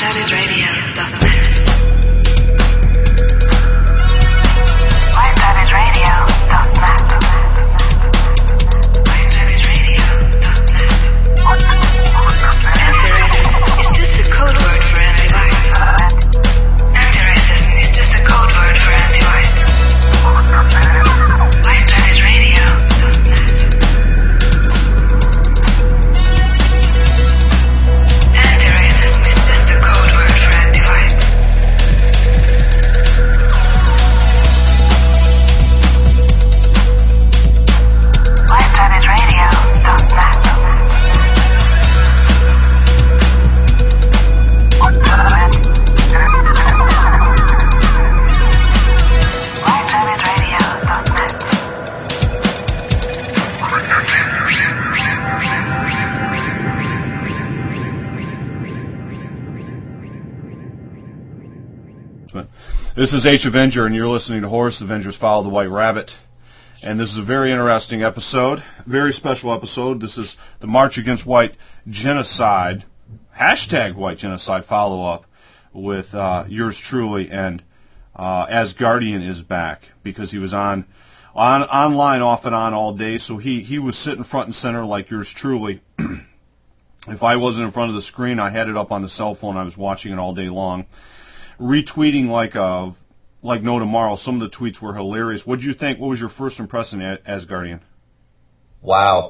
This is H. Avenger, and you're listening to Horus Avengers Follow the White Rabbit. And this is a very interesting episode, very special episode. This is the March Against White Genocide, hashtag White Genocide follow-up with yours truly. And Asgardian is back because he was online off and on all day, so he was sitting front and center like yours truly. If I wasn't in front of the screen, I had it up on the cell phone. I was watching it all day long. Retweeting like no tomorrow. Some of the tweets were hilarious. What did you think? What was your first impression, Asgardian? Wow.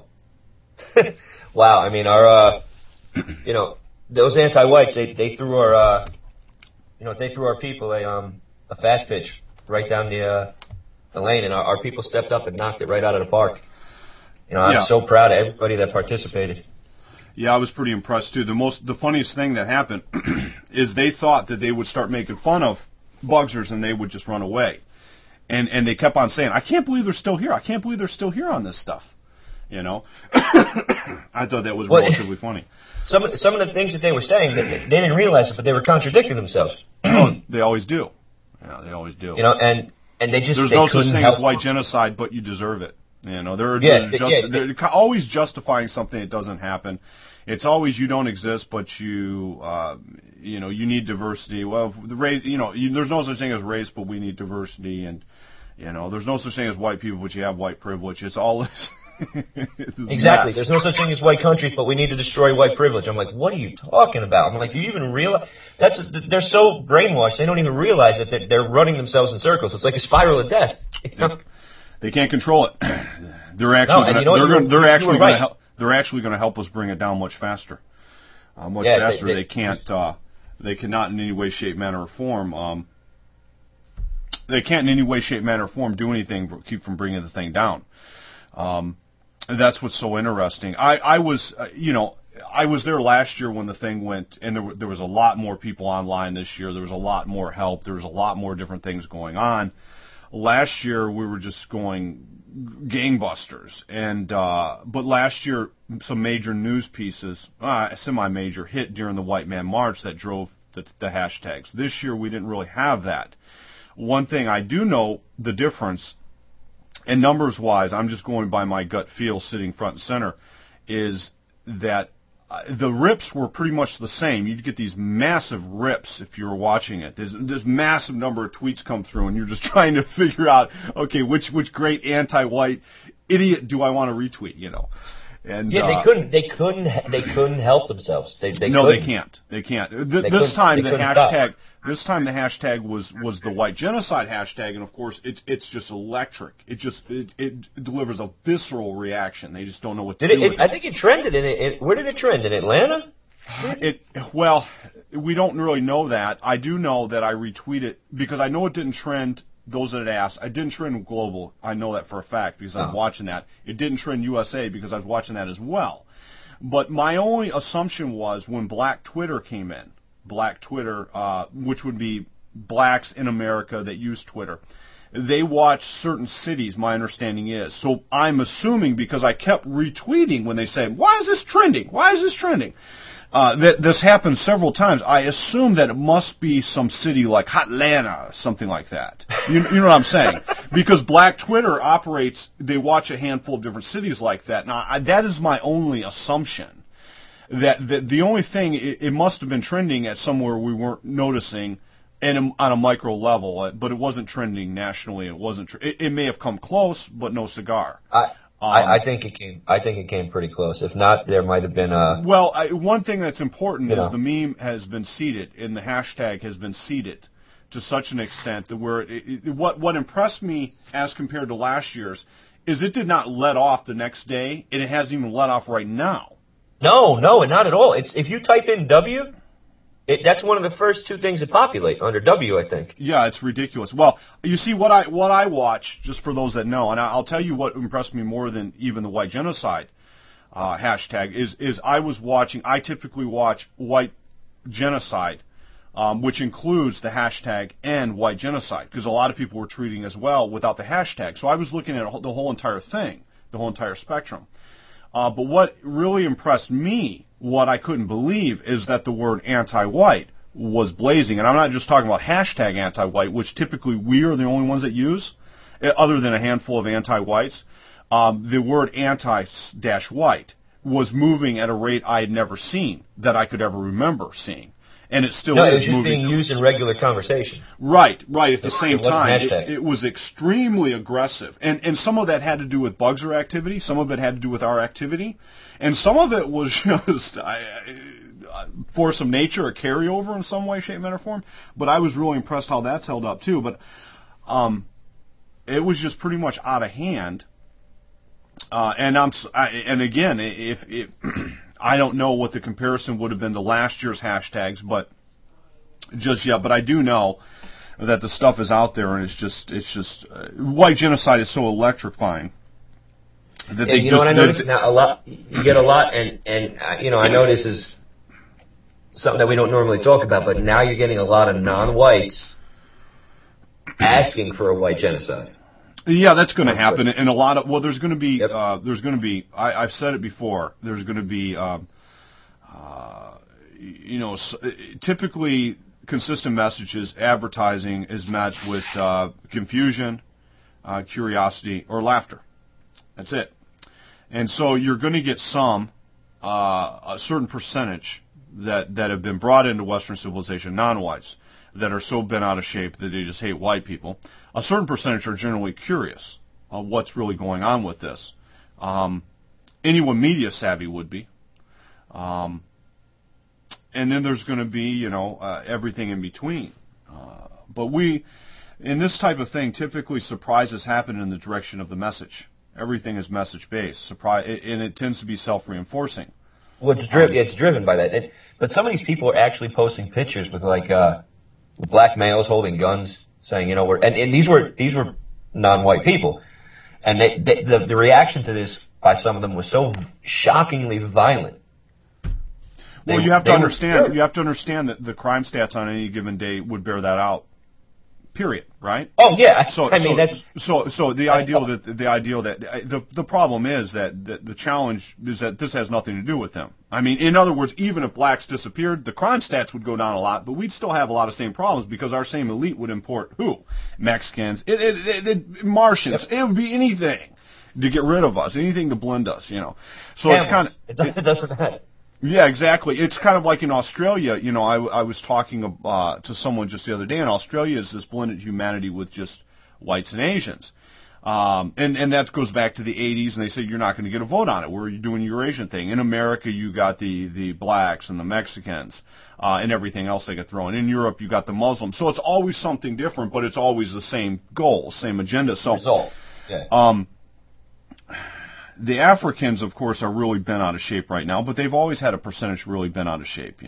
Wow. I mean, our, those anti-whites, they threw our, they threw our people a fast pitch right down the lane, and our people stepped up and knocked it right out of the park. I'm so proud of everybody that participated. Yeah, I was pretty impressed too. The funniest thing that happened is they thought that they would start making fun of Bugsers and they would just run away. And they kept on saying, I can't believe they're still here. I can't believe they're still here on this stuff. I thought that was relatively funny. Some of the things that they were saying, they didn't realize it, but they were contradicting themselves. They always do. Yeah, they always do. And they just There's no such thing as white genocide, but you deserve it. They're always justifying something that doesn't happen. It's always you don't exist, but you need diversity. Well, the race, there's no such thing as race, but we need diversity, and there's no such thing as white people, but you have white privilege. It's all this. Exactly. There's no such thing as white countries, but we need to destroy white privilege. I'm like, what are you talking about? I'm like, do you even realize? They're so brainwashed, they don't even realize that they're running themselves in circles. It's like a spiral of death. They can't control it. They're actually they're actually going to help us bring it down much faster. Faster. They can't. They cannot in any way, shape, manner, or form. They can't in any way, shape, manner, or form do anything to keep from bringing the thing down. That's what's so interesting. I was there last year when the thing went, and there was a lot more people online this year. There was a lot more help. There was a lot more different things going on. Last year we were just going gangbusters, but last year some major news pieces, semi-major, hit during the White Man March that drove the hashtags. This year we didn't really have that. One thing I do know the difference, and numbers-wise, I'm just going by my gut feel, sitting front and center, is that the rips were pretty much the same. You'd get these massive rips if you were watching it. There's this massive number of tweets come through, and you're just trying to figure out, okay, which great anti-white idiot do I want to retweet? And they couldn't help themselves. They can't. This time the hashtag was the white genocide hashtag, and of course it's just electric. It delivers a visceral reaction. They just don't know what to do with it. I think it trended where did it trend? In Atlanta? Well, we don't really know that. I do know that I retweeted because I know it didn't trend. Those that asked, I didn't trend global. I know that for a fact because I was watching that. It didn't trend USA because I was watching that as well. But my only assumption was when Black Twitter came in, Black Twitter, which would be blacks in America that use Twitter, they watch certain cities, my understanding is. So I'm assuming, because I kept retweeting when they say, why is this trending? Why is this trending? That this happened several times. I assume that it must be some city like Atlanta, something like that. You know what I'm saying? Because Black Twitter operates, they watch a handful of different cities like that. Now, that is my only assumption. that the only thing, it must have been trending at somewhere we weren't noticing, and on a micro level, but it wasn't trending nationally. It wasn't. It may have come close, but no cigar. I think it came. I think it came pretty close. If not, there might have been a. Well, one thing that's important is the meme has been seeded, and the hashtag has been seeded to such an extent that where what impressed me as compared to last year's is it did not let off the next day, and it hasn't even let off right now. No, not at all. It's if you type in W. That's one of the first two things that populate under W, I think. Yeah, it's ridiculous. Well, you see, what I watch, just for those that know, and I'll tell you what impressed me more than even the white genocide hashtag is I typically watch white genocide, which includes the hashtag and white genocide, because a lot of people were tweeting as well without the hashtag. So I was looking at the whole entire thing, the whole entire spectrum. But what really impressed me, what I couldn't believe, is that the word anti-white was blazing. And I'm not just talking about hashtag anti-white, which typically we are the only ones that use, other than a handful of anti-whites. The word anti-white was moving at a rate I had never seen, that I could ever remember seeing. And it still is it was just moving. Being used in regular conversation. Right. At the same time, it was extremely aggressive. And some of that had to do with Bugser activity. Some of it had to do with our activity. And some of it was just force of nature, a carryover in some way, shape, manner, form. But I was really impressed how that's held up, too. But it was just pretty much out of hand. And again, if I don't know what the comparison would have been to last year's hashtags, but just yet. But I do know that the stuff is out there, and it's just white genocide is so electrifying. That you know what I noticed now? You get a lot, and I know this is something that we don't normally talk about, but now you're getting a lot of non-whites asking for a white genocide. Yeah, that's going to happen, and a lot of there's going to be I've said it before. There's going to be typically consistent messages, advertising is met with confusion, curiosity, or laughter. That's it. And so you're going to get a certain percentage that have been brought into Western civilization, non-whites, that are so bent out of shape that they just hate white people. A certain percentage are generally curious on what's really going on with this. Anyone media savvy would be. And then there's going to be, everything in between. But in this type of thing, typically surprises happen in the direction of the message. Everything is message-based, and it tends to be self-reinforcing. Well, it's driven by that. But some of these people are actually posting pictures with black males holding guns, saying, and these were non-white people, and the reaction to this by some of them was so shockingly violent. Well, you have to understand that the crime stats on any given day would bear that out. Period. Right? Oh yeah. That's the ideal that the problem is that the challenge is that this has nothing to do with them. I mean, in other words, even if blacks disappeared, the crime stats would go down a lot, but we'd still have a lot of same problems because our same elite would import who? Mexicans, Martians. It would be anything to get rid of us, anything to blend us. So it's kind of it doesn't matter. Yeah, exactly. It's kind of like in Australia. I was talking to someone just the other day, and Australia is this blended humanity with just whites and Asians. And that goes back to the 80s, and they said you're not going to get a vote on it. We're doing your Asian thing. In America, you got the blacks and the Mexicans and everything else they get thrown. In Europe, you got the Muslims. So it's always something different, but it's always the same goal, same agenda. So, result. Yeah. The Africans, of course, are really bent out of shape right now, but they've always had a percentage really bent out of shape,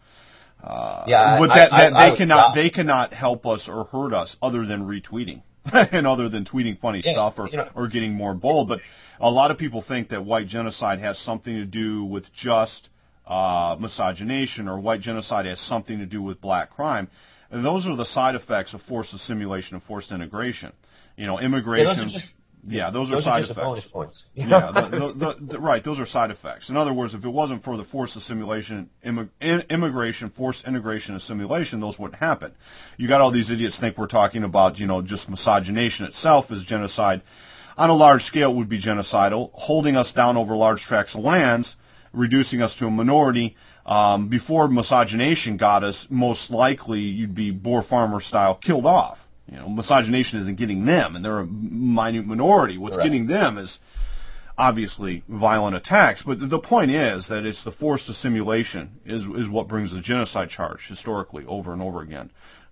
But they cannot help us or hurt us other than retweeting and other than tweeting funny stuff or getting more bold. But a lot of people think that white genocide has something to do with just miscegenation, or white genocide has something to do with black crime. And those are the side effects of forced assimilation and forced integration. Immigration. Those are side effects. Bonus points. Right, those are side effects. In other words, if it wasn't for the forced assimilation, immigration, forced integration, assimilation, those wouldn't happen. You got all these idiots think we're talking about, just miscegenation itself is genocide. On a large scale, it would be genocidal. Holding us down over large tracts of lands reducing us to a minority. Before miscegenation got us, most likely you'd be Boer farmer style killed off. Miscegenation isn't getting them, and they're a minute minority. What's getting them is obviously violent attacks. But the point is that it's the forced assimilation is what brings the genocide charge historically over and over again.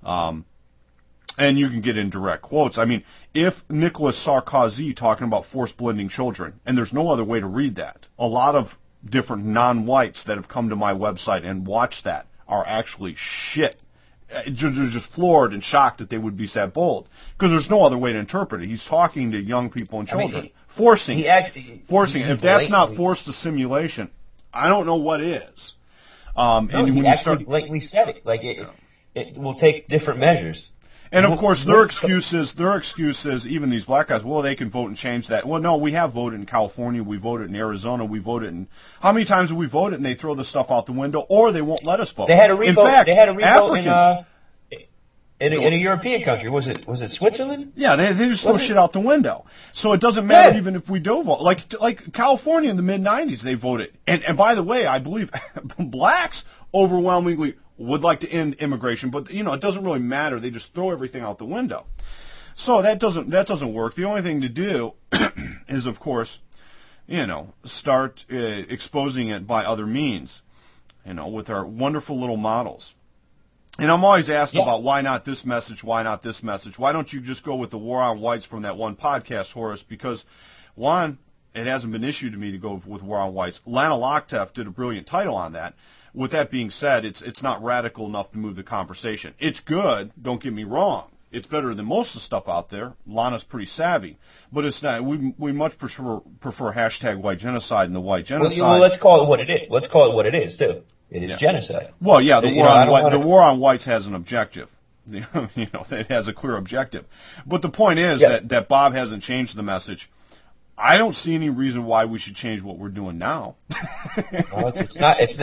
And you can get in direct quotes. I mean, if Nicolas Sarkozy talking about forced blending children, and there's no other way to read that, a lot of different non-whites that have come to my website and watched that are actually shit. They're just floored and shocked that they would be that bold. Because there's no other way to interpret it. He's talking to young people and children. Forcing. If that's not forced assimilation, I don't know what is. Like we said it, it will take different measures. And of course, their excuse is, even these black guys, well, they can vote and change that. Well, no, we have voted in California, we voted in Arizona, we voted in, how many times have we voted and they throw this stuff out the window, or they won't let us vote? They had a revote. In fact, they had a revote in a European country. Was it Switzerland? Yeah, they just throw shit out the window. So it doesn't matter even if we do vote. Like California in the mid-'90s, they voted. And by the way, I believe blacks overwhelmingly would like to end immigration, but it doesn't really matter. They just throw everything out the window. So that doesn't work. The only thing to do is, of course, start exposing it by other means, with our wonderful little models. And I'm always asked about why not this message, why not this message? Why don't you just go with the War on Whites from that one podcast, Horace? Because, one, it hasn't been issued to me to go with War on Whites. Lana Lochtef did a brilliant title on that. With that being said, it's not radical enough to move the conversation. It's good, don't get me wrong. It's better than most of the stuff out there. Lana's pretty savvy. But it's not. We much prefer hashtag white genocide and the white genocide. Well, let's call it what it is. Let's call it what it is, too. It is genocide. Well, yeah, the war on whites has an objective. It has a clear objective. But the point is that Bob hasn't changed the message. I don't see any reason why we should change what we're doing now. Well, it's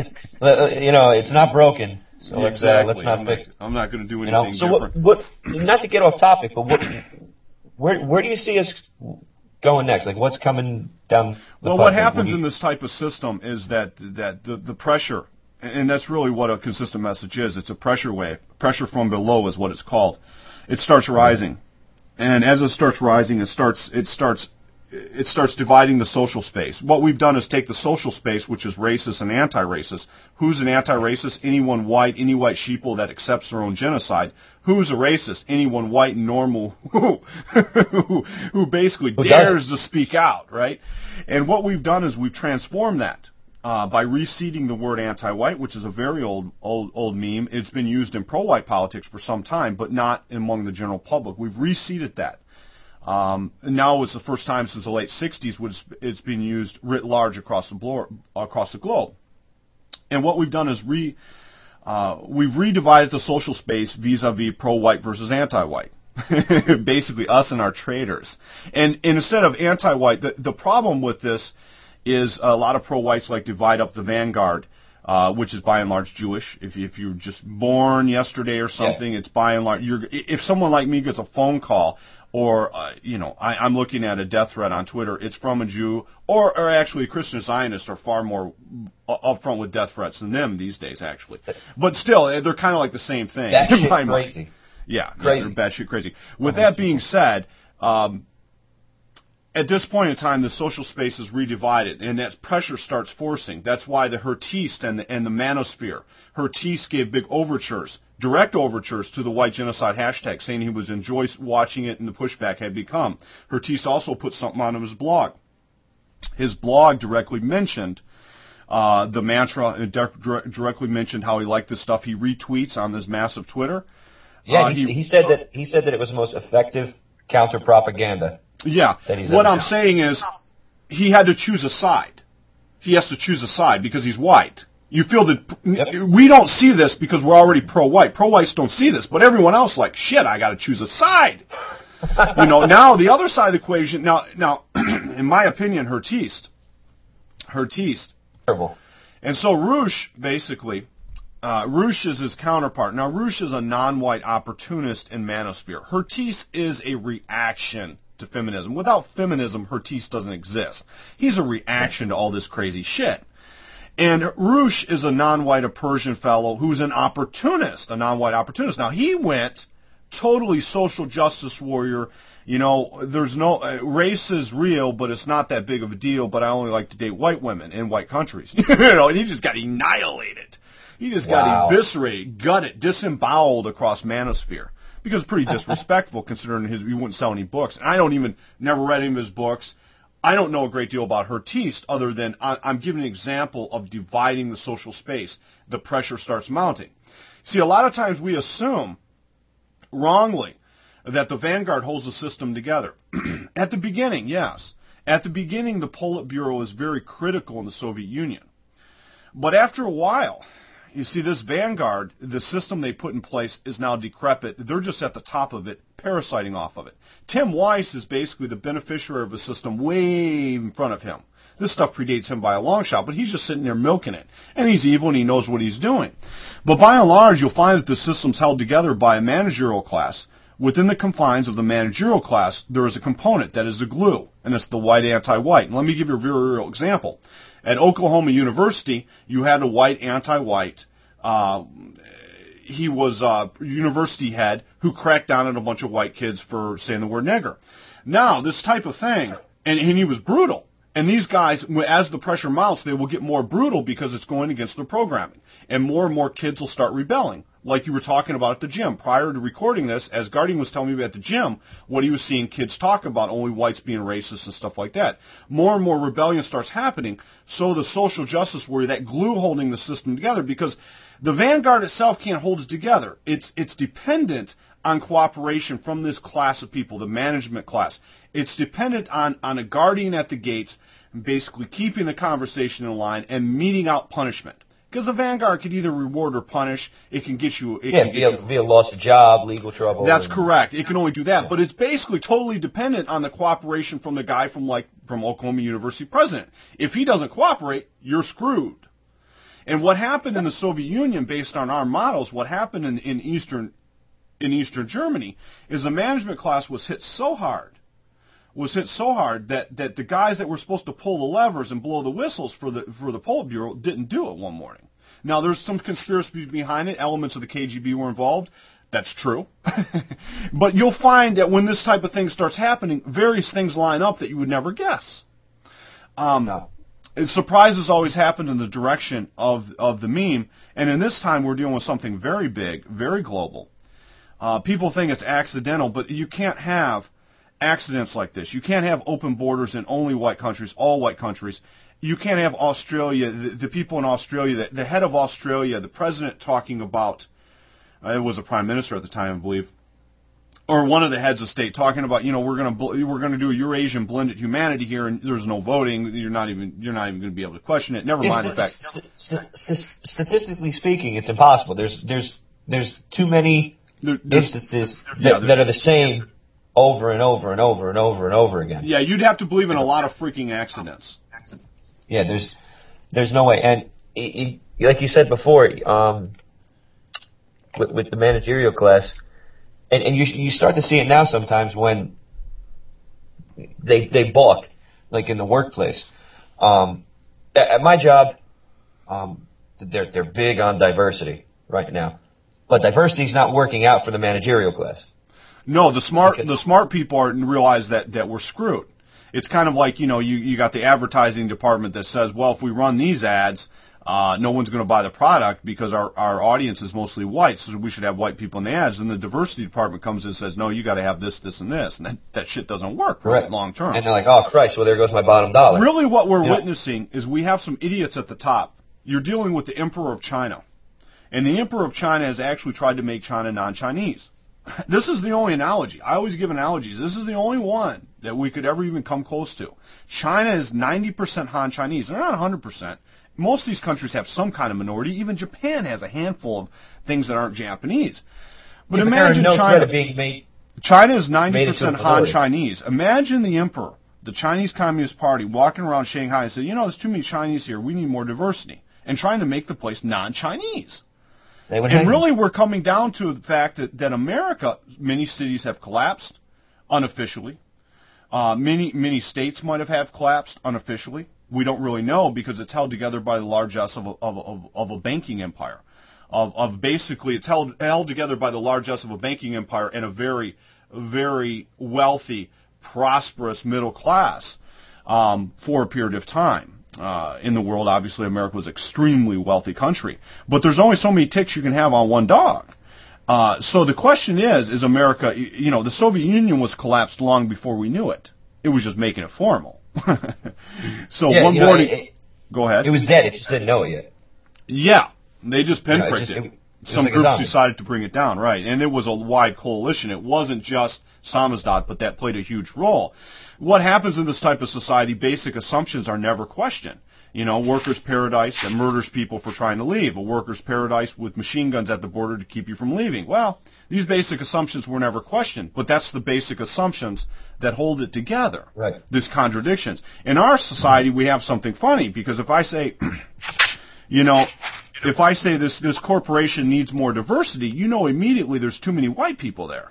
not broken. So let's not fix it. I'm not going to do anything different. What? Not to get off topic, but where do you see us going next? Like, what's coming down the pipe? What happens in this type of system is that the pressure, and that's really what a consistent message is. It's a pressure wave. Pressure from below is what it's called. It starts rising, and as it starts rising, it starts dividing the social space. What we've done is take the social space, which is racist and anti-racist. Who's an anti-racist? Anyone white, any white sheeple that accepts their own genocide. Who's a racist? Anyone white and normal who basically dares to speak out, right? And what we've done is we've transformed that by reseeding the word anti-white, which is a very old meme. It's been used in pro-white politics for some time, but not among the general public. We've reseeded that. Now it's the first time since the late 60s when it's been used writ large across the globe. And what we've done is we've redivided the social space vis-a-vis pro-white versus anti-white. Basically us and our traitors. And instead of anti-white, the problem with this is a lot of pro-whites like divide up the vanguard, which is by and large Jewish. If you're just born yesterday or something, it's by and large. If someone like me gets a phone call, or I'm looking at a death threat on Twitter, it's from a Jew, or actually Christian Zionists are far more upfront with death threats than them these days, actually. But still, they're kind of like the same thing. That shit crazy. Yeah, they're batshit crazy. With that being said, at this point in time, the social space is redivided, and that pressure starts forcing. That's why the Hertiste and the Manosphere. Hertiste gave big overtures, direct overtures to the white genocide hashtag, saying he was enjoying watching it and the pushback had become. Hertiste also put something on his blog. His blog directly mentioned the mantra, and directly mentioned how he liked this stuff. He retweets on this massive Twitter. Yeah, he said that it was the most effective counter propaganda. Yeah, what I'm saying is he had to choose a side. He has to choose a side because he's white. You feel that we don't see this because we're already pro-white. Pro-whites don't see this, but everyone else like, shit, I got to choose a side. Now the other side of the equation. Now, in my opinion, Hertiste. Terrible. And so Roosh basically. Roosh is his counterpart. Now, Roosh is a non-white opportunist in Manosphere. Hertiste is a reaction to feminism. Without feminism, Hertiste doesn't exist. He's a reaction to all this crazy shit. And Roosh is a non-white, a Persian fellow who's an opportunist, a non-white opportunist. Now, he went totally social justice warrior. You know, there's no, race is real, but it's not that big of a deal, but I only like to date white women in white countries. You know, and he just got annihilated. He just got eviscerated, gutted, disemboweled across manosphere. Because it's pretty disrespectful considering he wouldn't sell any books. And I never read any of his books. I don't know a great deal about Hertiste other than I'm giving an example of dividing the social space. The pressure starts mounting. See, a lot of times we assume, wrongly, that the vanguard holds the system together. At the beginning, yes. At the beginning, the Politburo is very critical in the Soviet Union. But after a while, you see, this vanguard, the system they put in place is now decrepit. They're just at the top of it, parasiting off of it. Tim Weiss is basically the beneficiary of a system way in front of him. This stuff predates him by a long shot, but he's just sitting there milking it. And he's evil and he knows what he's doing. But by and large, you'll find that the system's held together by a managerial class. Within the confines of the managerial class, there is a component that is the glue, and it's the white anti-white. And let me give you a very real example. At Oklahoma University, you had a white anti-white. He was a university head who cracked down on a bunch of white kids for saying the word nigger. Now, this type of thing, and he was brutal. And these guys, as the pressure mounts, they will get more brutal because it's going against their programming. And more kids will start rebelling. Like you were talking about at the gym. Prior to recording this, as Guardian was telling me at the gym, what he was seeing kids talk about, only whites being racist and stuff like that. More and more rebellion starts happening. So the social justice warrior, that glue holding the system together, because the vanguard itself can't hold it together. It's dependent on cooperation from this class of people, the management class. It's dependent on a guardian at the gates, basically keeping the conversation in line and meting out punishment. Because the vanguard could either reward or punish. It can get you... It can be a loss of job, legal trouble. That's correct. It can only do that. Yeah. But it's basically totally dependent on the cooperation from the guy from Oklahoma University president. If he doesn't cooperate, you're screwed. And what happened in the Soviet Union, based on our models, what happened in Eastern Germany, is the management class was hit so hard that the guys that were supposed to pull the levers and blow the whistles for the Politburo didn't do it one morning. Now, there's some conspiracy behind it. Elements of the KGB were involved. That's true. But you'll find that when this type of thing starts happening, various things line up that you would never guess. No. Surprises always happen in the direction of the meme, and in this time we're dealing with something very big, very global. People think it's accidental, but you can't have accidents like this. You can't have open borders in only white countries, all white countries. You can't have Australia, the people in Australia, the head of Australia, the president talking about, it was a prime minister at the time, I believe, or one of the heads of state talking about, we're going to do a Eurasian blended humanity here, and there's no voting. You're not even going to be able to question it. Never mind the fact. Statistically speaking, it's impossible. There's too many instances that are the same over and over and over and over and over again. Yeah, you'd have to believe in a lot of freaking accidents. Yeah, there's no way. And like you said before, with the managerial class, and you start to see it now sometimes when they balk, like in the workplace. At my job, they're big on diversity right now, but diversity is not working out for the managerial class. No, the smart people realize that we're screwed. It's kind of like, you got the advertising department that says, well, if we run these ads, no one's going to buy the product because our audience is mostly white, so we should have white people in the ads. And the diversity department comes in and says, no, you got to have this, this, and this. And that shit doesn't work right long term. And they're like, oh, Christ, well, there goes my bottom dollar. Really what we're witnessing is we have some idiots at the top. You're dealing with the Emperor of China. And the Emperor of China has actually tried to make China non-Chinese. This is the only analogy. I always give analogies. This is the only one that we could ever even come close to. China is 90% Han Chinese. They're not 100%. Most of these countries have some kind of minority. Even Japan has a handful of things that aren't Japanese. But imagine China. China is 90% Han Chinese. Imagine the emperor, the Chinese Communist Party, walking around Shanghai and saying, there's too many Chinese here. We need more diversity. And trying to make the place non-Chinese. And really, we're coming down to the fact that America, many cities have collapsed unofficially. Many states might have collapsed unofficially. We don't really know because it's held together by the largesse of a banking empire. Basically, it's held together by the largesse of a banking empire and a very, very wealthy, prosperous middle class for a period of time. In the world, obviously, America was an extremely wealthy country. But there's only so many ticks you can have on one dog. So the question is America, the Soviet Union was collapsed long before we knew it. It was just making it formal. So one morning... Go ahead. It was dead, it just didn't know it yet. Yeah, they just pinpricked it. Some groups decided to bring it down, right. And it was a wide coalition. It wasn't just Samizdat, but that played a huge role. What happens in this type of society, basic assumptions are never questioned. Workers' paradise that murders people for trying to leave. A workers' paradise with machine guns at the border to keep you from leaving. Well, these basic assumptions were never questioned, but that's the basic assumptions that hold it together. Right. These contradictions. In our society, we have something funny, because if I say, if I say this corporation needs more diversity, immediately there's too many white people there.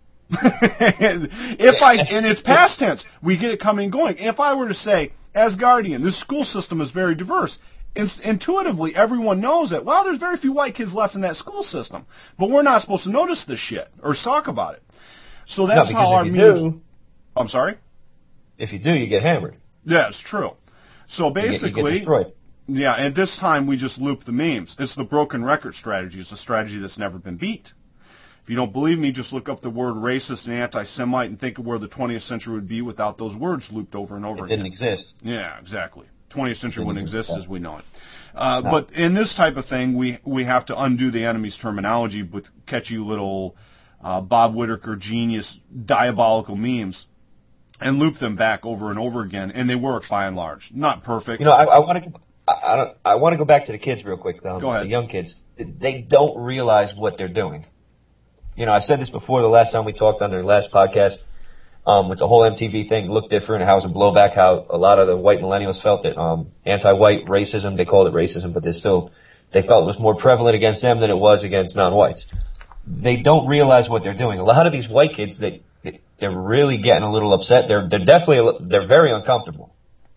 And it's past tense, we get it coming and going. If I were to say, as Guardian, this school system is very diverse, intuitively everyone knows that, well, there's very few white kids left in that school system. But we're not supposed to notice this shit or talk about it. So that's how our memes... I'm sorry? If you do, you get hammered. Yeah, it's true. So basically... You get destroyed. Yeah, and this time we just loop the memes. It's the broken record strategy. It's a strategy that's never been beat. If you don't believe me, just look up the word racist and anti-Semite and think of where the 20th century would be without those words looped over and over again. It didn't exist. Yeah, exactly. 20th century wouldn't exist as we know it. No. But in this type of thing, we have to undo the enemy's terminology with catchy little Bob Whitaker genius diabolical memes and loop them back over and over again, and they work by and large. Not perfect. I want to go back to the kids real quick, though. Go ahead. The young kids. They don't realize what they're doing. I've said this before the last time we talked on the last podcast, with the whole MTV thing, looked different, how it was a blowback, how a lot of the white millennials felt it, anti-white racism, they called it racism, but they felt it was more prevalent against them than it was against non-whites. They don't realize what they're doing. A lot of these white kids, they're really getting a little upset. They're very uncomfortable.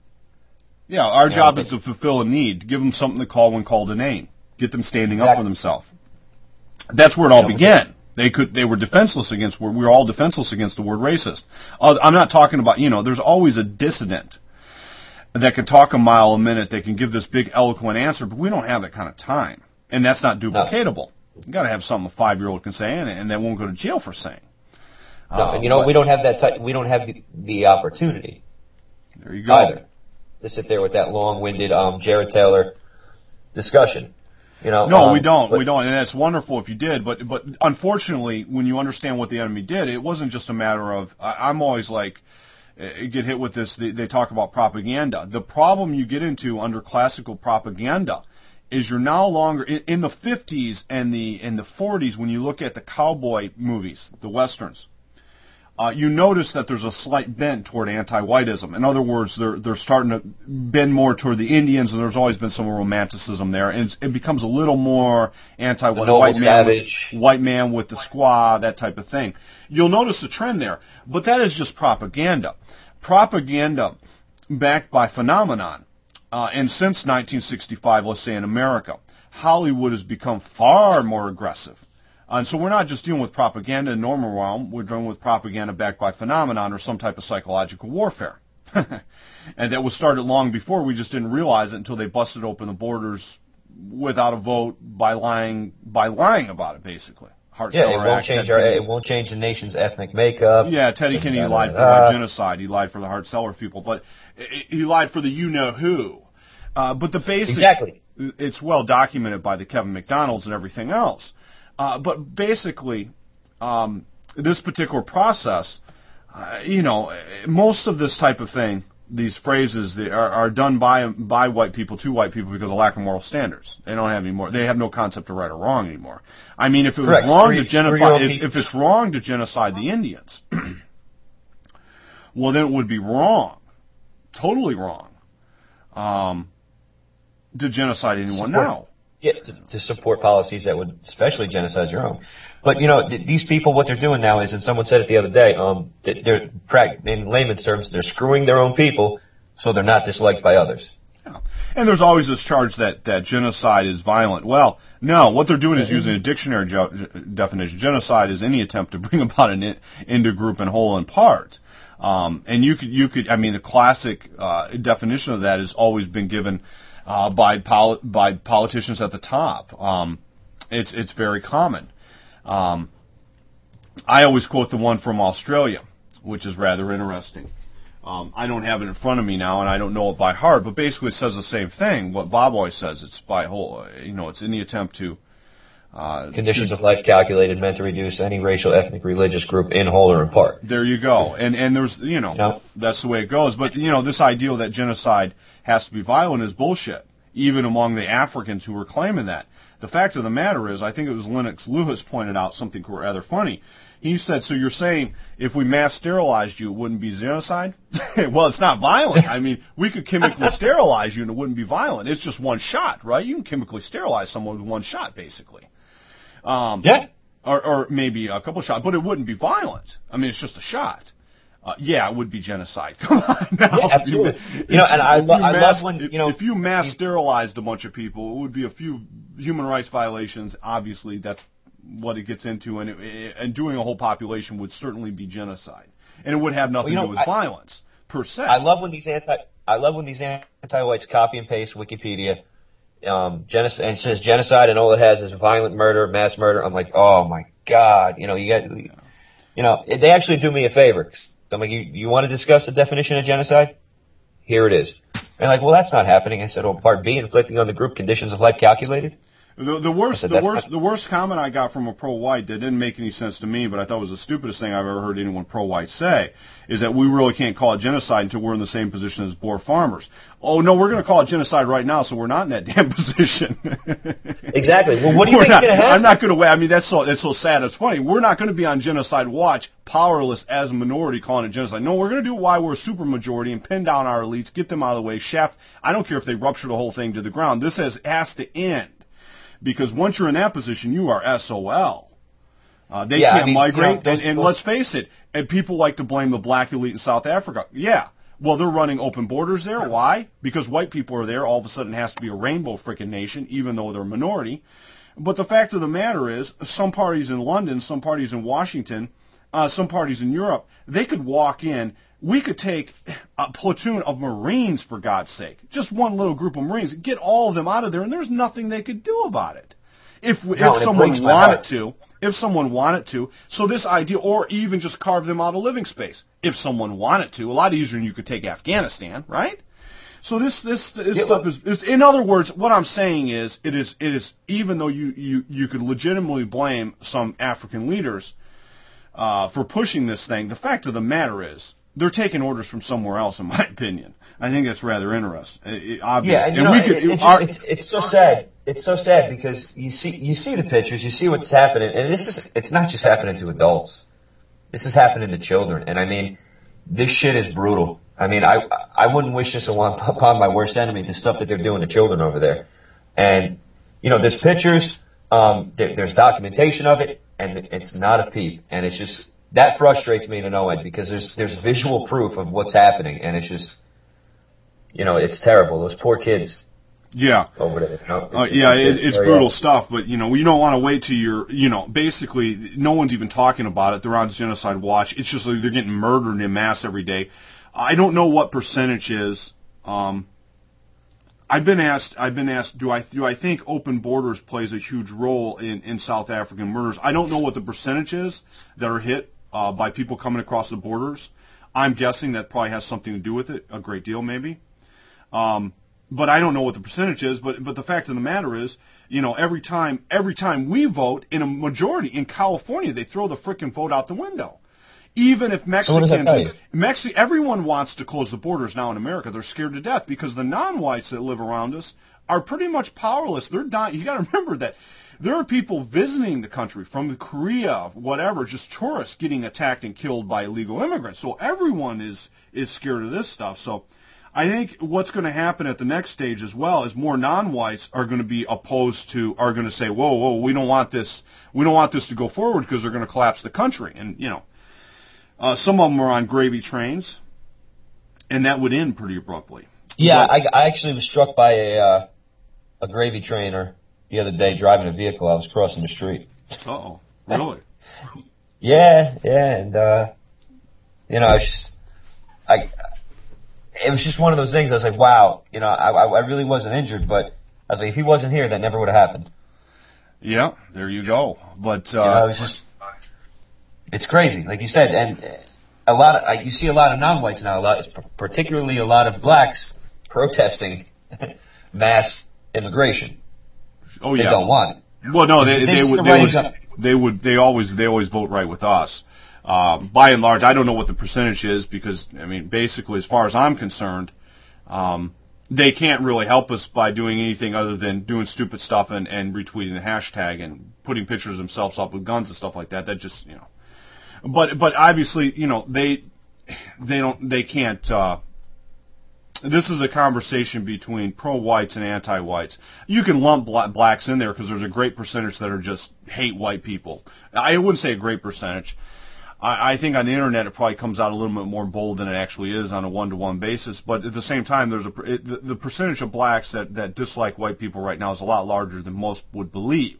Yeah, our job is to fulfill a need, give them something to call when called a name, get them standing up for themselves. That's where it all began. They were defenseless against, we were all defenseless against the word racist. I'm not talking about, there's always a dissident that can talk a mile a minute, they can give this big eloquent answer, but we don't have that kind of time. And that's not duplicatable. You gotta have something a 5-year-old can say and they won't go to jail for saying. No, and we don't have that we don't have the opportunity. There you go. Either. To sit there with that long-winded, Jared Taylor discussion. No, we don't, and it's wonderful if you did, but unfortunately, when you understand what the enemy did, it wasn't just a matter of, I'm always like, get hit with this, they talk about propaganda. The problem you get into under classical propaganda is you're no longer, in the 50s and the 40s, when you look at the cowboy movies, the westerns, you notice that there's a slight bent toward anti-whiteism. In other words, they're starting to bend more toward the Indians, and there's always been some romanticism there, and it becomes a little more anti-white, white man with the squaw, that type of thing. You'll notice a trend there, but that is just propaganda. Propaganda backed by phenomenon. And since 1965, let's say in America, Hollywood has become far more aggressive. And so we're not just dealing with propaganda in normal realm, we're dealing with propaganda backed by phenomenon or some type of psychological warfare. And that was started long before, we just didn't realize it until they busted open the borders without a vote by lying about it, basically. It won't change the nation's ethnic makeup. Yeah, Teddy Kennedy lied for genocide. He lied for the Hart-Celler people, but he lied for the you-know-who. But the basic... Exactly. It's well documented by the Kevin McDonalds and everything else. But basically, this particular process, most of this type of thing, these phrases are done by white people to white people because of lack of moral standards. They don't have any more. They have no concept of right or wrong anymore. I mean, if it was wrong to genocide, if it's wrong to genocide the Indians, well, then it would be wrong, totally wrong, to genocide anyone now. Yeah, to support policies that would especially genocide your own. But, these people, what they're doing now is, and someone said it the other day, they're, in layman's terms, they're screwing their own people so they're not disliked by others. Yeah. And there's always this charge that genocide is violent. Well, no, what they're doing is using a dictionary definition. Genocide is any attempt to bring about an intergroup in whole and part. And you could, I mean, the classic definition of that has always been given by politicians at the top. It's very common. I always quote the one from Australia, which is rather interesting. I don't have it in front of me now, and I don't know it by heart, but basically it says the same thing. What Bob always says, it's by whole, it's in the attempt to conditions of life calculated, meant to reduce any racial, ethnic, religious group in whole or in part. There you go. And there's, that's the way it goes. But, this idea that genocide has to be violent is bullshit, even among the Africans who were claiming that. The fact of the matter is, I think it was Lennox Lewis pointed out something rather funny. He said, so you're saying if we mass sterilized you, it wouldn't be genocide? Well, it's not violent. I mean, we could chemically sterilize you and it wouldn't be violent. It's just one shot, right? You can chemically sterilize someone with one shot, basically. Yeah. Or maybe a couple shots, but it wouldn't be violent. I mean, it's just a shot. Yeah, it would be genocide. Come on now. Yeah, absolutely. And I love when, if you mass sterilized a bunch of people, it would be a few human rights violations. Obviously, that's what it gets into, and doing a whole population would certainly be genocide, and it would have nothing to do with violence per se. I love when these anti-whites copy and paste Wikipedia, genocide, and says genocide, and all it has is violent murder, mass murder. I'm like, oh my god, they actually do me a favor. I'm like, you want to discuss the definition of genocide? Here it is. And like, well, that's not happening. I said, part B, inflicting on the group conditions of life calculated. The worst comment I got from a pro-white that didn't make any sense to me, but I thought was the stupidest thing I've ever heard anyone pro-white say, is that we really can't call it genocide until we're in the same position as Boer farmers. Oh no, we're going to call it genocide right now, so we're not in that damn position. Exactly. Well, what do you think is going to happen? I'm not going to wait. I mean, that's so sad. It's funny. We're not going to be on genocide watch, powerless as a minority, calling it genocide. No, we're going to do it while we're a super majority and pin down our elites, get them out of the way, shaft. I don't care if they rupture the whole thing to the ground. This has to end. Because once you're in that position, you are SOL. They can't migrate, and let's face it, and people like to blame the black elite in South Africa. Yeah, well, they're running open borders there. Why? Because white people are there. All of a sudden it has to be a rainbow frickin' nation, even though they're a minority. But the fact of the matter is, some parties in London, some parties in Washington, some parties in Europe, they could walk in. We could take a platoon of Marines, for God's sake, just one little group of Marines, get all of them out of there, and there's nothing they could do about it. If someone wanted to, so this idea, or even just carve them out of living space, if someone wanted to, a lot easier than you could take Afghanistan, right? So this stuff is, in other words, what I'm saying is, it is, even though you could legitimately blame some African leaders, for pushing this thing, the fact of the matter is, they're taking orders from somewhere else, in my opinion. I think that's rather interesting. Obvious. Yeah, and it's so sad. It's so sad because you see the pictures, you see what's happening, and it's not just happening to adults. This is happening to children, and I mean, this shit is brutal. I mean, I wouldn't wish this upon my worst enemy, the stuff that they're doing to children over there. And there's pictures, there's documentation of it, and it's not a peep, and it's just. That frustrates me to no end because there's visual proof of what's happening, and it's just, it's terrible. Those poor kids. Yeah. Over there. It's brutal stuff, but, you don't want to wait till you're, basically, no one's even talking about it. They're on genocide watch. It's just like they're getting murdered en masse every day. I don't know what percentage is. I've been asked, do I think open borders plays a huge role in South African murders? I don't know what the percentage is that are hit by people coming across the borders. I'm guessing that probably has something to do with it, a great deal maybe. But I don't know what the percentage is. But the fact of the matter is, every time we vote in a majority in California, they throw the frickin' vote out the window. Even if everyone wants to close the borders now in America. They're scared to death because the non-whites that live around us are pretty much powerless. They're dying. You got to remember that there are people visiting the country from Korea, whatever, just tourists getting attacked and killed by illegal immigrants. So everyone is scared of this stuff. So I think what's going to happen at the next stage as well is more non-whites are going to be are going to say, whoa, we don't want this to go forward because they're going to collapse the country. And some of them are on gravy trains, And that would end pretty abruptly. Yeah, I actually was struck by a gravy trainer the other day driving a vehicle. I was crossing the street. Uh-oh. Really? Yeah, and it was just one of those things. I was like, wow, I really wasn't injured, but I was like, if he wasn't here, that never would have happened. Yeah, there you go. But it's crazy, like you said, and you see a lot of non-whites now, particularly a lot of blacks protesting mass immigration. Oh yeah, they don't want it. Well, no, they always vote right with us. By and large, I don't know what the percentage is because, I mean, basically, as far as I'm concerned, they can't really help us by doing anything other than doing stupid stuff and retweeting the hashtag and putting pictures of themselves up with guns and stuff like that. That just, but obviously, they can't. This is a conversation between pro-whites and anti-whites. You can lump blacks in there because there's a great percentage that are just hate white people. I wouldn't say a great percentage. I think on the internet it probably comes out a little bit more bold than it actually is on a one-to-one basis. But at the same time, there's the percentage of blacks that dislike white people right now is a lot larger than most would believe.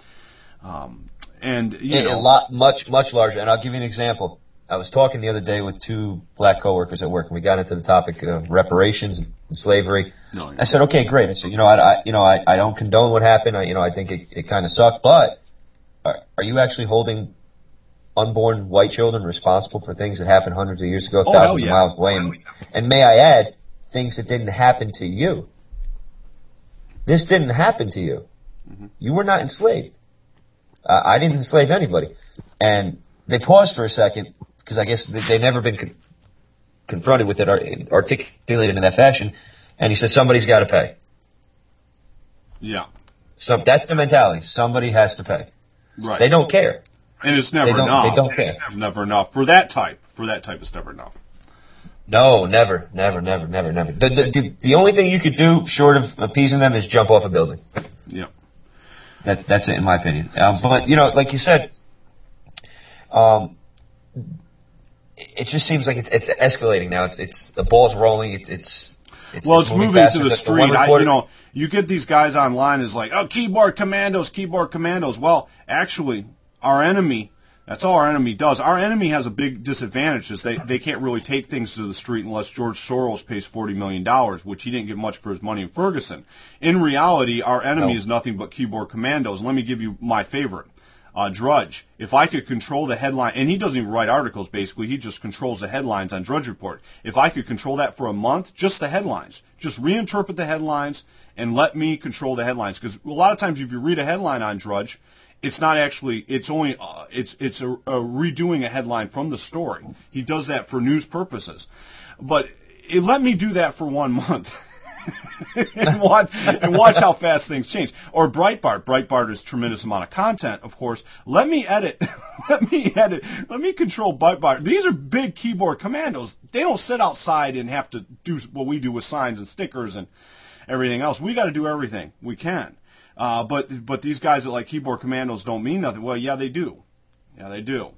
A lot, much larger. And I'll give you an example. I was talking the other day with two black coworkers at work, and we got into the topic of reparations and slavery. No, I said, okay, great. I said, I don't condone what happened. I think it kind of sucked. But are you actually holding unborn white children responsible for things that happened hundreds of years ago, thousands of miles away? And may I add, things that didn't happen to you. This didn't happen to you. Mm-hmm. You were not enslaved. I didn't enslave anybody. And they paused for a second, because I guess they've never been confronted with it, articulated in that fashion. And he said, somebody's got to pay. Yeah. So that's the mentality. Somebody has to pay. Right. They don't care. And it's never enough. They don't care. It's never enough. For that type, it's never enough. No, never. The only thing you could do, short of appeasing them, is jump off a building. Yeah. That's it, in my opinion. But, like you said, it just seems like it's escalating now. It's the ball's rolling. It's moving to the street. You get these guys online is like, oh, keyboard commandos. Well, actually, our enemy, that's all our enemy does. Our enemy has a big disadvantage is they can't really take things to the street unless George Soros pays $40 million, which he didn't get much for his money in Ferguson. In reality, our enemy is nothing but keyboard commandos. Let me give you my favorite. Drudge. If I could control the headline, and he doesn't even write articles basically, he just controls the headlines on Drudge Report. If I could control that for a month, just the headlines, just reinterpret the headlines and let me control the headlines. Because a lot of times if you read a headline on Drudge, it's not actually, it's only, it's a redoing a headline from the story. He does that for news purposes. But let me do that for 1 month. and watch how fast things change. Or Breitbart. Breitbart is a tremendous amount of content, of course. Let me edit. Let me control Breitbart. These are big keyboard commandos. They don't sit outside and have to do what we do with signs and stickers and everything else. We got to do everything we can. But these guys that like keyboard commandos don't mean nothing. Well, yeah, they do. Yeah, they do.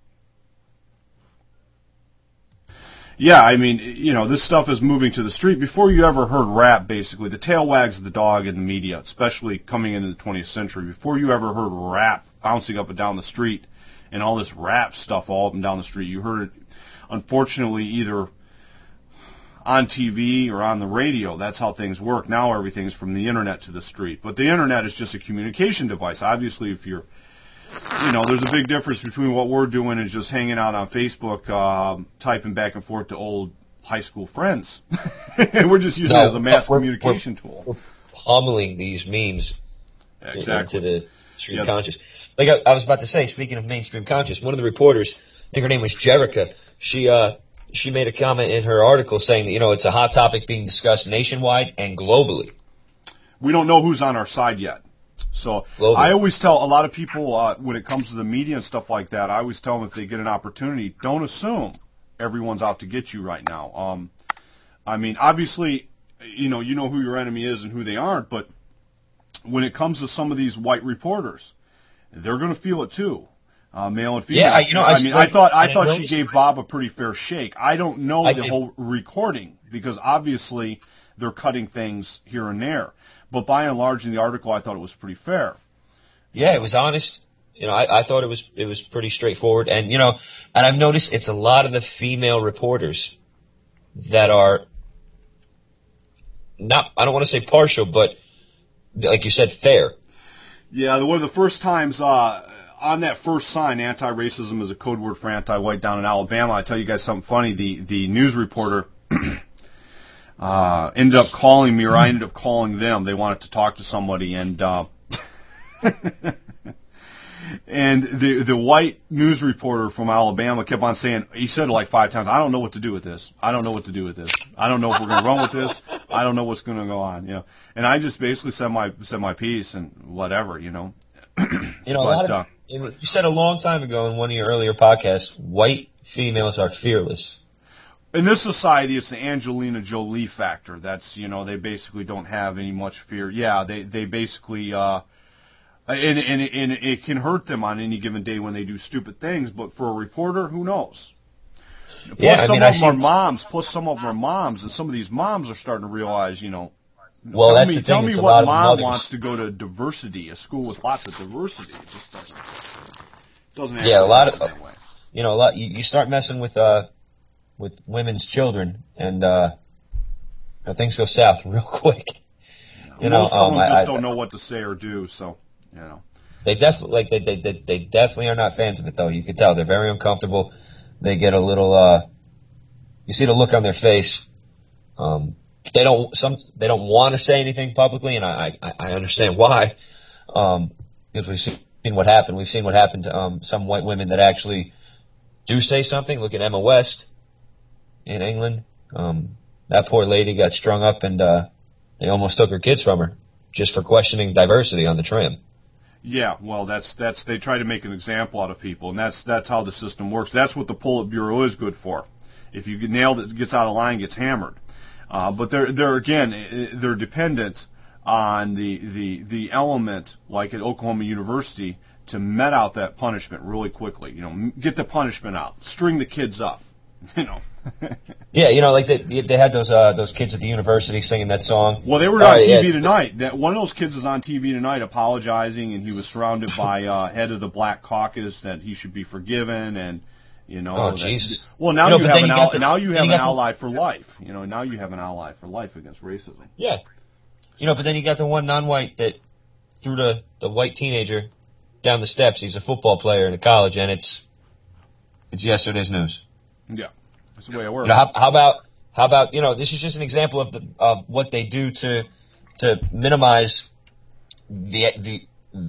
Yeah, I mean, this stuff is moving to the street. Before you ever heard rap, basically, the tail wags the dog in the media, especially coming into the 20th century. Before you ever heard rap bouncing up and down the street and all this rap stuff all up and down the street, you heard it, unfortunately, either on TV or on the radio. That's how things work. Now everything's from the internet to the street. But the internet is just a communication device. Obviously, if you're there's a big difference between what we're doing and just hanging out on Facebook, typing back and forth to old high school friends. And we're just using it as a mass communication tool. We're pummeling these memes into the stream conscious. Like I was about to say, speaking of mainstream conscious, one of the reporters, I think her name was Jerica, she made a comment in her article saying that, it's a hot topic being discussed nationwide and globally. We don't know who's on our side yet. So I always tell a lot of people when it comes to the media and stuff like that, I always tell them if they get an opportunity, don't assume everyone's out to get you right now. I mean, obviously, you know who your enemy is and who they aren't, but when it comes to some of these white reporters, they're going to feel it too. male and female. Yeah, I thought she gave Bob a pretty fair shake. I don't know the whole recording because obviously they're cutting things here and there. But by and large, in the article, I thought it was pretty fair. Yeah, it was honest. I thought it was pretty straightforward. And, and I've noticed it's a lot of the female reporters that are not, I don't want to say partial, but like you said, fair. Yeah, one of the first times on that first sign, anti-racism is a code word for anti-white down in Alabama. I tell you guys something funny. The news reporter ended up calling me, or I ended up calling them. They wanted to talk to somebody, and and the white news reporter from Alabama kept on saying, he said it like 5 times, I don't know what to do with this. I don't know what to do with this. I don't know if we're going to run with this. I don't know what's going to go on. And I just basically said my piece and whatever. You said a long time ago in one of your earlier podcasts, white females are fearless. In this society, it's the Angelina Jolie factor. That's, they basically don't have any much fear. Yeah, they basically, and it can hurt them on any given day when they do stupid things, but for a reporter, who knows? Plus, some of them are moms, and some of these moms are starting to realize, tell me what mom wants to go to diversity, a school with lots of diversity. It just doesn't a lot of, that way. You start messing with women's children, and things go south real quick. Most of them just don't know what to say or do, so, They definitely are not fans of it, though. You can tell they're very uncomfortable. They get a little, you see the look on their face. They don't want to say anything publicly, and I understand why. Because we've seen what happened. We've seen what happened to some white women that actually do say something. Look at Emma West in England. That poor lady got strung up, and they almost took her kids from her just for questioning diversity on the tram. Yeah, well, that's they try to make an example out of people, and that's how the system works. That's what the Politburo is good for. If you get nailed, it gets out of line, gets hammered. But they're dependent on the element, like at Oklahoma University, to met out that punishment really quickly. Get the punishment out, string the kids up. Yeah, like they had those kids at the university singing that song. Well, they were on TV tonight. That one of those kids is on TV tonight apologizing, and he was surrounded by head of the Black Caucus that he should be forgiven, and Oh, Jesus. Well, now you have an ally for life. Now you have an ally for life against racism. Yeah. But then you got the one non-white that threw the white teenager down the steps. He's a football player in a college, and it's yesterday's news. Yeah, that's the way it works. How about this is just an example of what they do to minimize the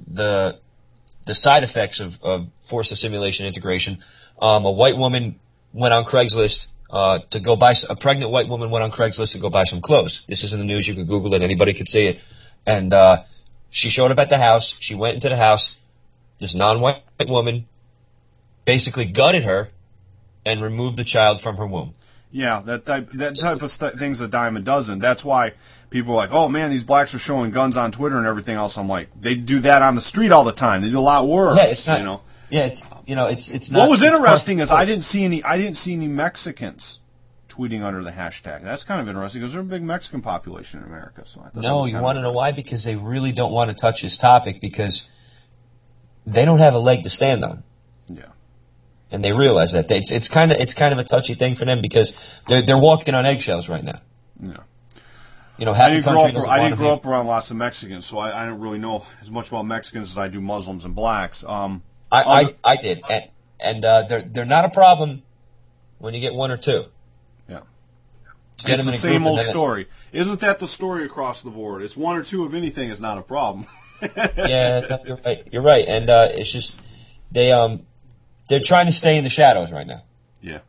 side effects of forced assimilation integration. A white woman went on Craigslist to go buy. A pregnant white woman went on Craigslist to go buy some clothes. This is in the news. You can Google it. Anybody could see it. And she showed up at the house. She went into the house. This non-white woman basically gutted her and removed the child from her womb. Yeah, that type of thing's a dime a dozen. That's why people are like, oh man, these blacks are showing guns on Twitter and everything else. I'm like, they do that on the street all the time. They do a lot worse. Yeah, it's not. Yeah, it's not. What was interesting is I didn't see any Mexicans tweeting under the hashtag. That's kind of interesting because there's a big Mexican population in America. So I thought you want to know why? Because they really don't want to touch this topic because they don't have a leg to stand on. Yeah. And they realize that it's kind of a touchy thing for them because they're walking on eggshells right now. Yeah. I didn't grow up around lots of Mexicans, so I don't really know as much about Mexicans as I do Muslims and blacks. I did, and they're not a problem when you get one or two. Yeah, it's the same old story. Isn't that the story across the board? It's one or two of anything is not a problem. Yeah, no, you're right. You're right, and it's just they're trying to stay in the shadows right now. Yeah.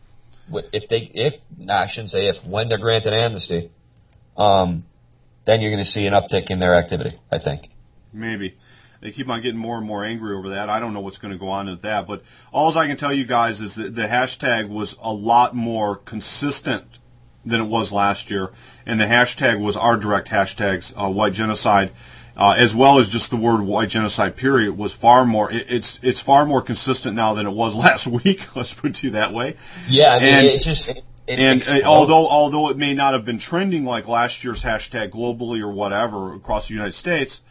I shouldn't say if, when they're granted amnesty, then you're going to see an uptick in their activity, I think. Maybe. They keep on getting more and more angry over that. I don't know what's going to go on with that. But all I can tell you guys is that the hashtag was a lot more consistent than it was last year. And the hashtag was our direct hashtags, white genocide. as well as just the word white genocide period, was far more, it's far more consistent now than it was last week, let's put it that way. Yeah, I mean, although it may not have been trending like last year's hashtag globally or whatever across the United States,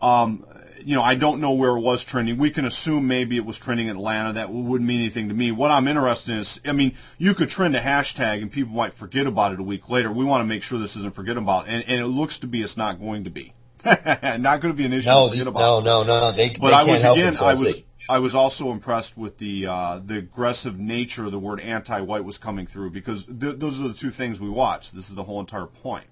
I don't know where it was trending. We can assume maybe it was trending in Atlanta. That wouldn't mean anything to me. What I'm interested in is, you could trend a hashtag and people might forget about it a week later. We want to make sure this isn't forgotten about, and it looks to be it's not going to be. Not going to be an issue to forget about. No. They can't help themselves. I was also impressed with the aggressive nature of the word anti-white was coming through, because those are the two things we watch. This is the whole entire point.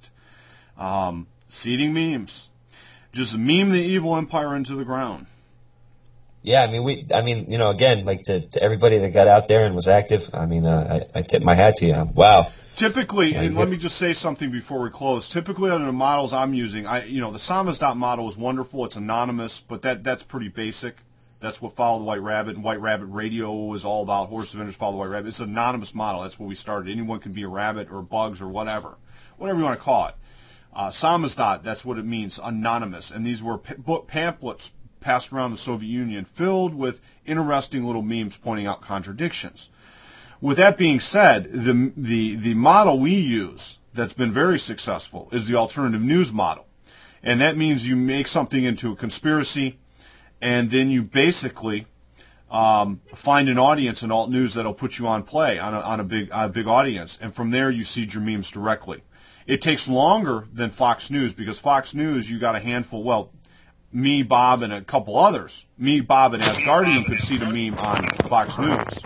Seeding memes. Just meme the evil empire into the ground. Yeah, again, like to everybody that got out there and was active, I tip my hat to you. Wow. Typically, and let me just say something before we close. Typically, under the models I'm using, the Samizdat model is wonderful. It's anonymous, but that's pretty basic. That's what Follow the White Rabbit and White Rabbit Radio is all about. Horse Vendors Follow the White Rabbit. It's an anonymous model. That's where we started. Anyone can be a rabbit or bugs or whatever you want to call it. Samizdat, that's what it means, anonymous. And these were pamphlets passed around the Soviet Union filled with interesting little memes pointing out contradictions. With that being said, the model we use that's been very successful is the alternative news model. And that means you make something into a conspiracy, and then you basically find an audience in alt news that'll put you on play on a big audience, and from there you seed your memes directly. It takes longer than Fox News, because Fox News, you got a handful, me, Bob, and a couple others. Me, Bob, and Asgardian could seed a meme on Fox News.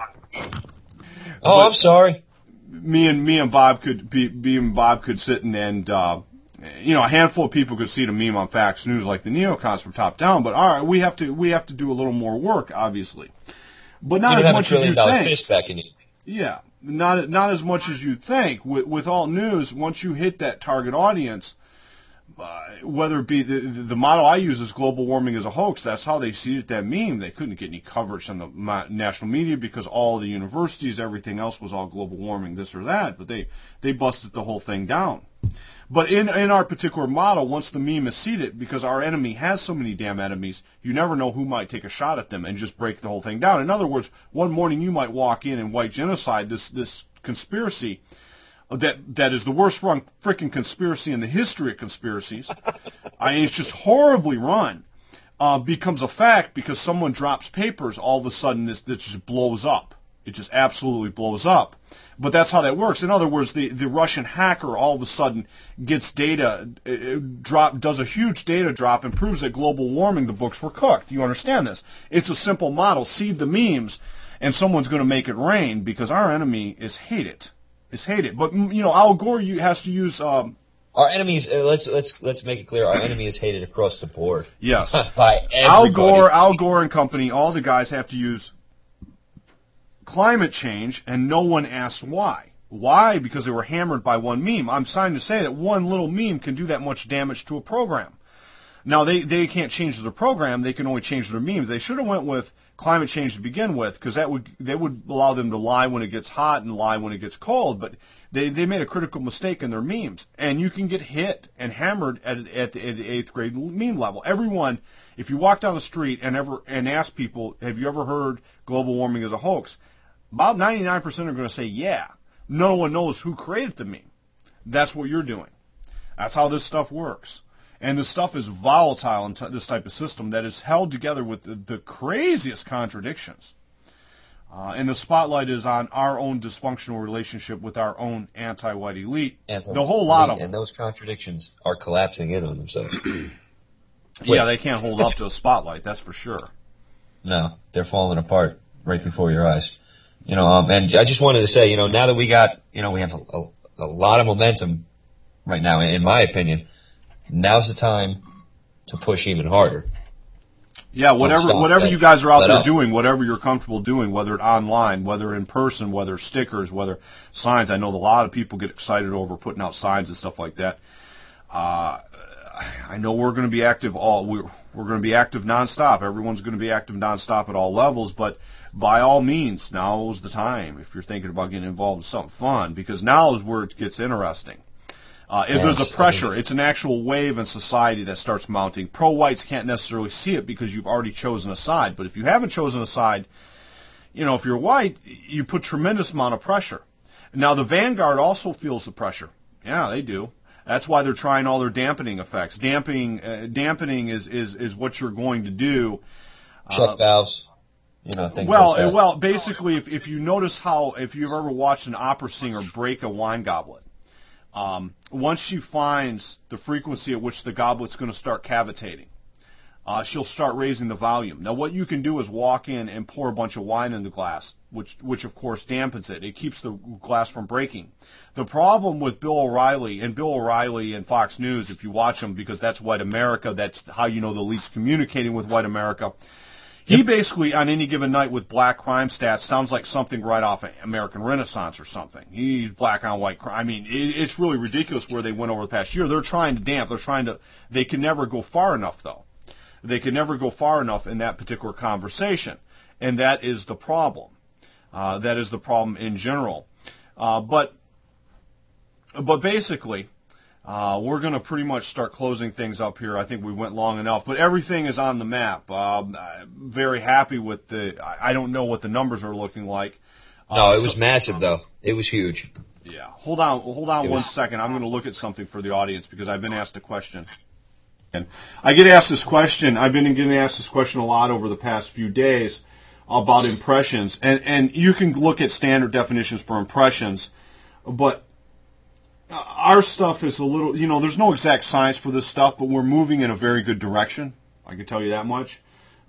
Oh, I'm sorry. Me and Bob could sit and a handful of people could seed a meme on Fox News like the neocons from top down. But all right, we have to do a little more work, obviously. But not as much as you think. Fist back in you. Yeah, not as much as you think. With alt news, once you hit that target audience, whether it be the model I use is global warming is a hoax. That's how they seeded that meme. They couldn't get any coverage on the national media because all the universities, everything else was all global warming, this or that. But they busted the whole thing down. But in our particular model, once the meme is seeded, because our enemy has so many damn enemies, you never know who might take a shot at them and just break the whole thing down. In other words, one morning you might walk in and white genocide, this conspiracy that is the worst run freaking conspiracy in the history of conspiracies. It's just horribly run. Becomes a fact because someone drops papers. All of a sudden, this just blows up. It just absolutely blows up. But that's how that works. In other words, the Russian hacker all of a sudden gets data, does a huge data drop and proves that global warming, the books were cooked. You understand this? It's a simple model. Seed the memes, and someone's going to make it rain because our enemy is hated. But Al Gore has to use. Our enemies. Let's make it clear. Our enemy is hated across the board. Yes. By everybody. Al Gore and company. All the guys have to use climate change, and no one asks why. Why? Because they were hammered by one meme. I'm trying to say that one little meme can do that much damage to a program. Now, they can't change their program. They can only change their memes. They should have went with climate change to begin with, because they would allow them to lie when it gets hot and lie when it gets cold. But they made a critical mistake in their memes, and you can get hit and hammered at the 8th grade meme level. Everyone, if you walk down the street and ask people, have you ever heard global warming is a hoax? About 99% are going to say yeah. No one knows who created the meme. That's what you're doing. That's how this stuff works. And this stuff is volatile in this type of system that is held together with the craziest contradictions. And the spotlight is on our own dysfunctional relationship with our own anti-white elite. The whole lot of them. And those contradictions are collapsing in on themselves. Yeah, they can't hold up to a spotlight, that's for sure. No, they're falling apart right before your eyes. And I just wanted to say, now that we got, we have a lot of momentum right now, in my opinion. Now's the time to push even harder. Yeah, whatever you guys are out there doing, whatever you're comfortable doing, whether it's online, whether in person, whether stickers, whether signs. I know a lot of people get excited over putting out signs and stuff like that. I know we're going to be active we're going to be active nonstop. Everyone's going to be active nonstop at all levels, but by all means, now is the time if you're thinking about getting involved in something fun, because now is where it gets interesting. If there's a pressure, it's an actual wave in society that starts mounting. Pro-whites can't necessarily see it because you've already chosen a side. But if you haven't chosen a side, if you're white, you put tremendous amount of pressure. Now, the Vanguard also feels the pressure. Yeah, they do. That's why they're trying all their dampening effects. Dampening is what you're going to do. Check valves. Things like that. Well, basically, if you notice if you've ever watched an opera singer break a wine goblet, once she finds the frequency at which the goblet's going to start cavitating, she'll start raising the volume. Now, what you can do is walk in and pour a bunch of wine in the glass, which of course dampens it. It keeps the glass from breaking. The problem with Bill O'Reilly and Fox News, if you watch them, because that's white America, that's how you know the elites communicating with white America. He basically, on any given night with black crime stats, sounds like something right off of American Renaissance or something. He's black on white crime. I mean, it's really ridiculous where they went over the past year. They're trying to damp. They can never go far enough, though. They can never go far enough in that particular conversation. And that is the problem. That is the problem in general. But basically, we're going to pretty much start closing things up here. I think we went long enough, but everything is on the map. I'm very happy with I don't know what the numbers are looking like. No, it was massive, though. It was huge. Yeah. Hold on 1 second. I'm going to look at something for the audience because I've been asked a question. And I get asked this question. I've been getting asked this question a lot over the past few days about impressions. And you can look at standard definitions for impressions, but our stuff is a little, there's no exact science for this stuff, but we're moving in a very good direction. I can tell you that much.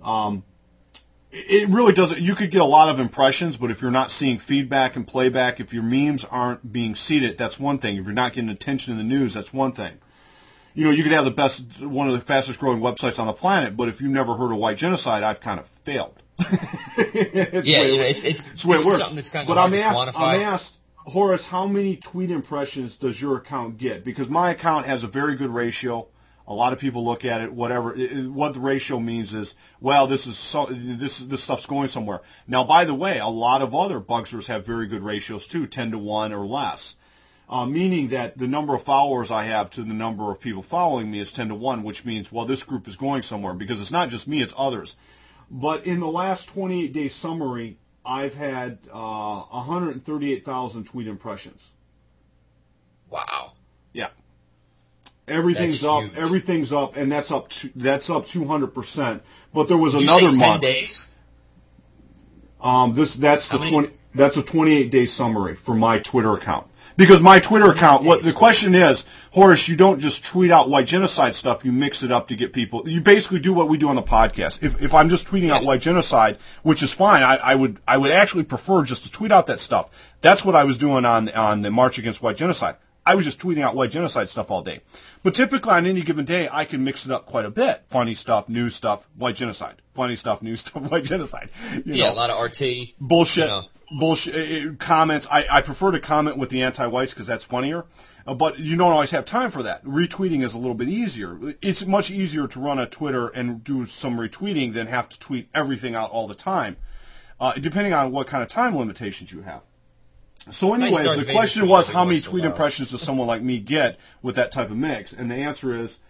It really doesn't, you could get a lot of impressions, but if you're not seeing feedback and playback, if your memes aren't being seeded, that's one thing. If you're not getting attention in the news, that's one thing. You could have one of the fastest growing websites on the planet, but if you've never heard of white genocide, I've kind of failed. It's something that's kind of hard to quantify. I'm asked, Horace, how many tweet impressions does your account get? Because my account has a very good ratio. A lot of people look at it, whatever. What the ratio means is, well, this stuff's going somewhere. Now, by the way, a lot of other Bugsers have very good ratios too, 10 to 1 or less. Meaning that the number of followers I have to the number of people following me is 10 to 1, which means, well, this group is going somewhere because it's not just me, it's others. But in the last 28-day summary, I've had 138,000 tweet impressions. Wow. Yeah. Everything's up, and that's up 200%. But there was another month. 10 days? That's a 28-day summary for my Twitter account. Because my Twitter account, the question is, Horace, you don't just tweet out white genocide stuff, you mix it up to get people. You basically do what we do on the podcast. If I'm just tweeting out white genocide, which is fine, I would actually prefer just to tweet out that stuff. That's what I was doing on the March Against White Genocide. I was just tweeting out white genocide stuff all day. But typically on any given day, I can mix it up quite a bit. Funny stuff, news stuff, white genocide. Funny stuff, news stuff, white genocide. A lot of RT. Bullshit. Bullshit comments. I prefer to comment with the anti-whites because that's funnier. But you don't always have time for that. Retweeting is a little bit easier. It's much easier to run a Twitter and do some retweeting than have to tweet everything out all the time, depending on what kind of time limitations you have. So anyways, the question was how many tweet impressions does someone like me get with that type of mix? And the answer is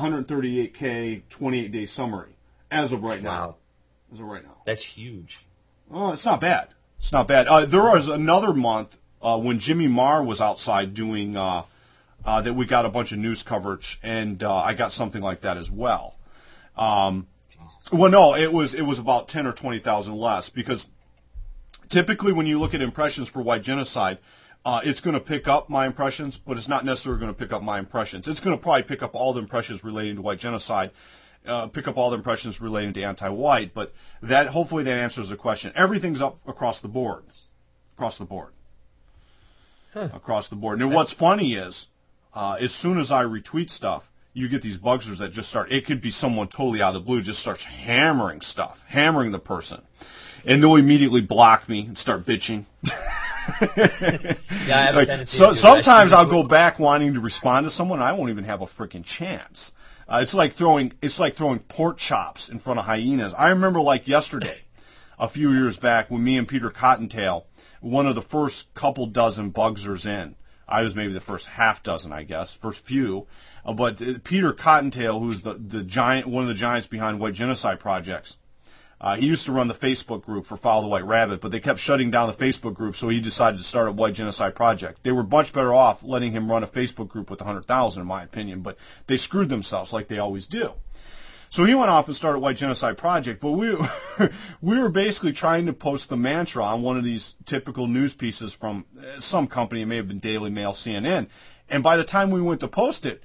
138K 28-day summary as of right now. Wow. As of right now. That's huge. Oh, it's not bad. It's not bad. There was another month when Jimmy Marr was outside doing that we got a bunch of news coverage, and I got something like that as well. Well, no, it was about 10 or 20,000 less because typically when you look at impressions for white genocide, it's going to pick up my impressions, but it's not necessarily going to pick up my impressions. It's going to probably pick up all the impressions relating to white genocide, pick up all the impressions relating to anti-white, but hopefully that answers the question. Everything's up across the board. Across the board. Across the board. And what's funny is, as soon as I retweet stuff, you get these Bugsers that just start, it could be someone totally out of the blue, just starts hammering stuff, hammering the person. And they'll immediately block me and start bitching. Yeah, I have a tendency to do sometimes I'll go back wanting to respond to someone, and I won't even have a freaking chance. It's like throwing pork chops in front of hyenas. I remember like yesterday, a few years back, when me and Peter Cottontail, one of the first couple dozen Bugsers in, I was maybe the first half dozen, I guess, first few. But Peter Cottontail, who's the giant, one of the giants behind White Genocide Projects, he used to run the Facebook group for Follow the White Rabbit, but they kept shutting down the Facebook group, so he decided to start a White Genocide Project. They were much better off letting him run a Facebook group with 100,000, in my opinion, but they screwed themselves like they always do. So he went off and started White Genocide Project, but we were basically trying to post the mantra on one of these typical news pieces from some company. It may have been Daily Mail, CNN. And by the time we went to post it,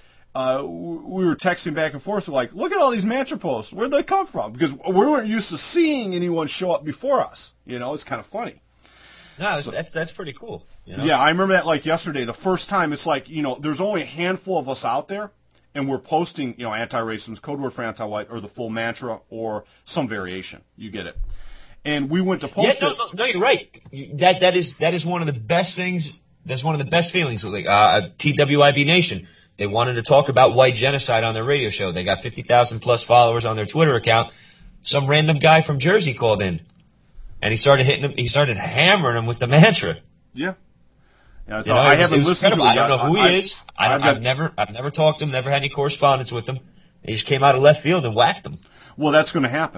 we were texting back and forth. We're like, look at all these mantra posts. Where'd they come from? Because we weren't used to seeing anyone show up before us. You know, it's kind of funny. No, that's pretty cool. You know? Yeah, I remember that like yesterday. The first time, it's like, you know, there's only a handful of us out there. And we're posting, you know, anti-racism, code word for anti-white, or the full mantra, or some variation. You get it. And we went to post it. No, you're right. That is one of the best things. That's one of the best feelings. Like TWIB Nation, they wanted to talk about white genocide on their radio show. They got 50,000 plus followers on their Twitter account. Some random guy from Jersey called in, and he started hitting him. He started hammering him with the mantra. Yeah. Yeah, you know, I haven't listened to him. I don't know who he is. I've never talked to him, never had any correspondence with him. He just came out of left field and whacked him. Well, that's going to happen.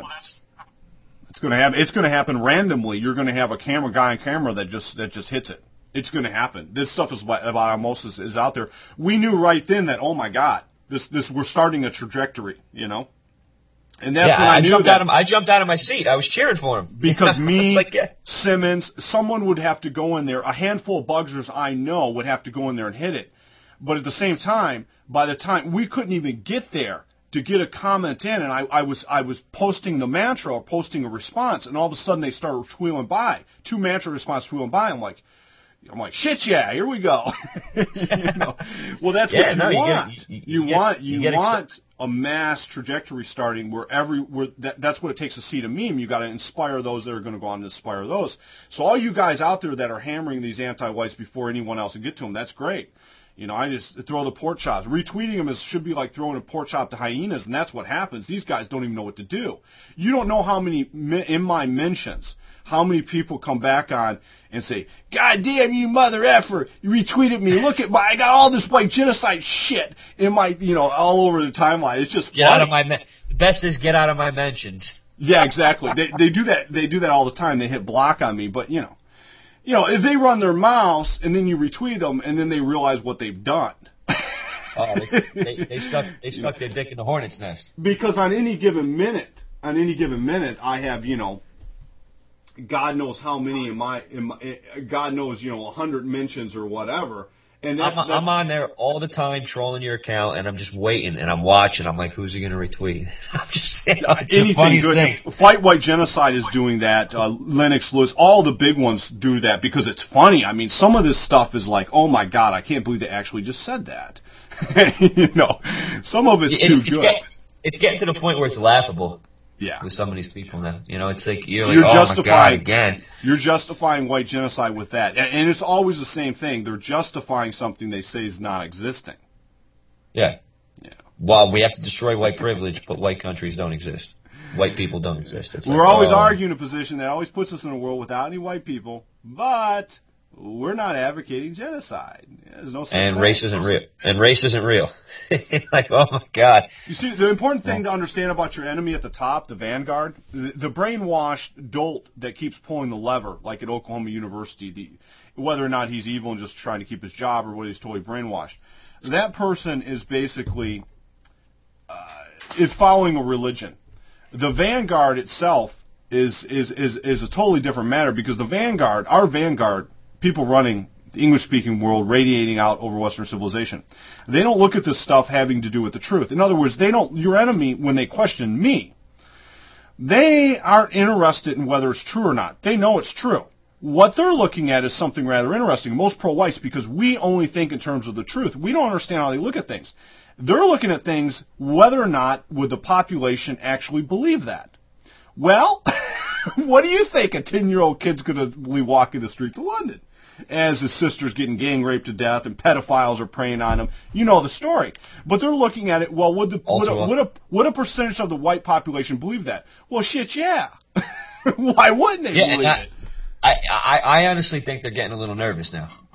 It's going to happen. It's going to happen randomly. You're going to have a guy on camera that just hits it. It's going to happen. This stuff is about osmosis is out there. We knew right then that, oh my God, this we're starting a trajectory, you know. And that's when I knew that. I jumped out of my seat. I was cheering for him. Because me, Simmons, someone would have to go in there. A handful of buggers I know would have to go in there and hit it. But at the same time, by the time we couldn't even get there to get a comment in, and I was posting the mantra or posting a response, and all of a sudden they started wheeling by. 2 mantra responses wheeling by. I'm like, shit, yeah, here we go. You know? Well, that's what you want. You want a mass trajectory starting that's what it takes to seed a meme. You got to inspire those that are going to go on to inspire those. So all you guys out there that are hammering these anti-whites before anyone else can get to them, that's great. You know, I just throw the pork chops. Retweeting them should be like throwing a pork chop to hyenas, and that's what happens. These guys don't even know what to do. You don't know how many in my mentions. How many people come back on and say, God damn you mother effer, you retweeted me, look at I got all this white genocide shit in my, you know, all over the timeline. It's just get funny. Out of my the best is get out of my mentions. Yeah, exactly. They do that all the time. They hit block on me, but you know, if they run their mouths and then you retweet them and then they realize what they've done. Oh, they stuck their dick in the hornet's nest. Because on any given minute, I have, you know, God knows how many God knows, you know, 100 mentions or whatever. And I'm on there all the time trolling your account, and I'm just waiting, and I'm watching. I'm like, who's he going to retweet? I'm just saying, it's the funniest thing. Fight White Genocide is doing that. Lennox Lewis, all the big ones do that because it's funny. I mean, some of this stuff is like, oh my God, I can't believe they actually just said that. You know, some of it's too good. It's getting to the point where it's laughable. Yeah. With some of these people now. You know, it's like, you're like, oh my God, again. You're justifying white genocide with that. And it's always the same thing. They're justifying something they say is not existing. Yeah. Well, we have to destroy white privilege, but white countries don't exist. White people don't exist. It's We're always arguing a position that always puts us in a world without any white people, but we're not advocating genocide. There's no such thing. Race isn't real. And race isn't real. Like, oh my God. You see, the important thing to understand about your enemy at the top, the vanguard, the brainwashed dolt that keeps pulling the lever, like at Oklahoma University, whether or not he's evil and just trying to keep his job or whether he's totally brainwashed, that person is basically is following a religion. The vanguard itself is a totally different matter because our vanguard, people running the English-speaking world, radiating out over Western civilization, they don't look at this stuff having to do with the truth. In other words, your enemy, when they question me, they aren't interested in whether it's true or not. They know it's true. What they're looking at is something rather interesting. Most pro-whites, because we only think in terms of the truth, we don't understand how they look at things. They're looking at things whether or not would the population actually believe that. Well, what do you think a 10-year-old kid's going to be walking the streets of London as his sister's getting gang raped to death and pedophiles are preying on him? You know the story. But they're looking at it, well, would a percentage of the white population believe that? Well, shit, yeah. Why wouldn't they believe it? I honestly think they're getting a little nervous now.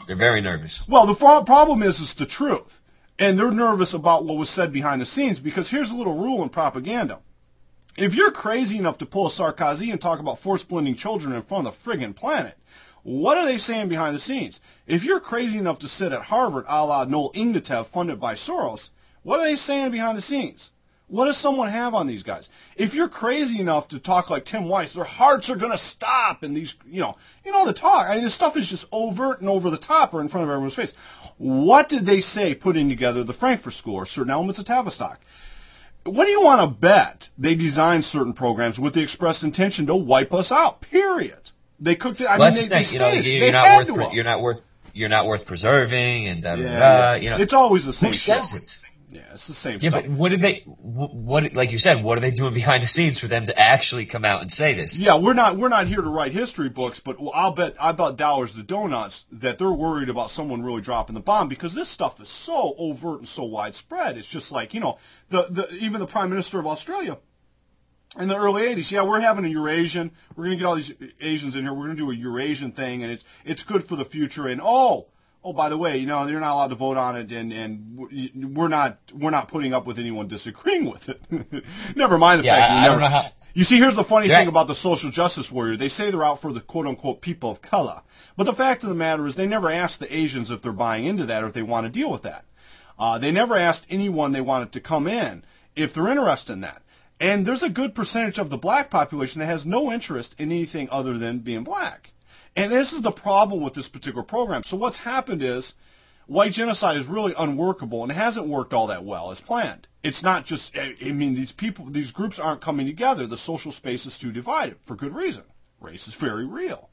They're very nervous. Well, the problem is the truth. And they're nervous about what was said behind the scenes, because here's a little rule in propaganda. If you're crazy enough to pull a Sarkozy and talk about force-blending children in front of the friggin' planet, what are they saying behind the scenes? If you're crazy enough to sit at Harvard a la Noel Ignatev funded by Soros, what are they saying behind the scenes? What does someone have on these guys? If you're crazy enough to talk like Tim Weiss, their hearts are going to stop, and these, you know the talk. I mean, this stuff is just overt and over the top or in front of everyone's face. What did they say putting together the Frankfurt School or certain elements of Tavistock? What do you want to bet? They designed certain programs with the express intention to wipe us out, period. They cooked it. That's the thing. You're not worth preserving, and It's always the same. Who says it? Yeah, it's the same. Yeah, stuff. But what did they? What, like you said, what are they doing behind the scenes for them to actually come out and say this? Yeah, we're not here to write history books, but I bet dollars to donuts that they're worried about someone really dropping the bomb, because this stuff is so overt and so widespread. It's just like, even the Prime Minister of Australia in the early 80s, we're having a Eurasian. We're going to get all these Asians in here. We're going to do a Eurasian thing, and it's good for the future. And by the way, you're not allowed to vote on it, and we're not putting up with anyone disagreeing with it. Never mind the fact I don't know how. You see, here's the funny thing about the social justice warrior. They say they're out for the quote-unquote people of color. But the fact of the matter is they never asked the Asians if they're buying into that or if they want to deal with that. They never asked anyone they wanted to come in if they're interested in that. And there's a good percentage of the black population that has no interest in anything other than being black. And this is the problem with this particular program. So what's happened is white genocide is really unworkable, and it hasn't worked all that well as planned. It's not just, these groups aren't coming together. The social space is too divided for good reason. Race is very real.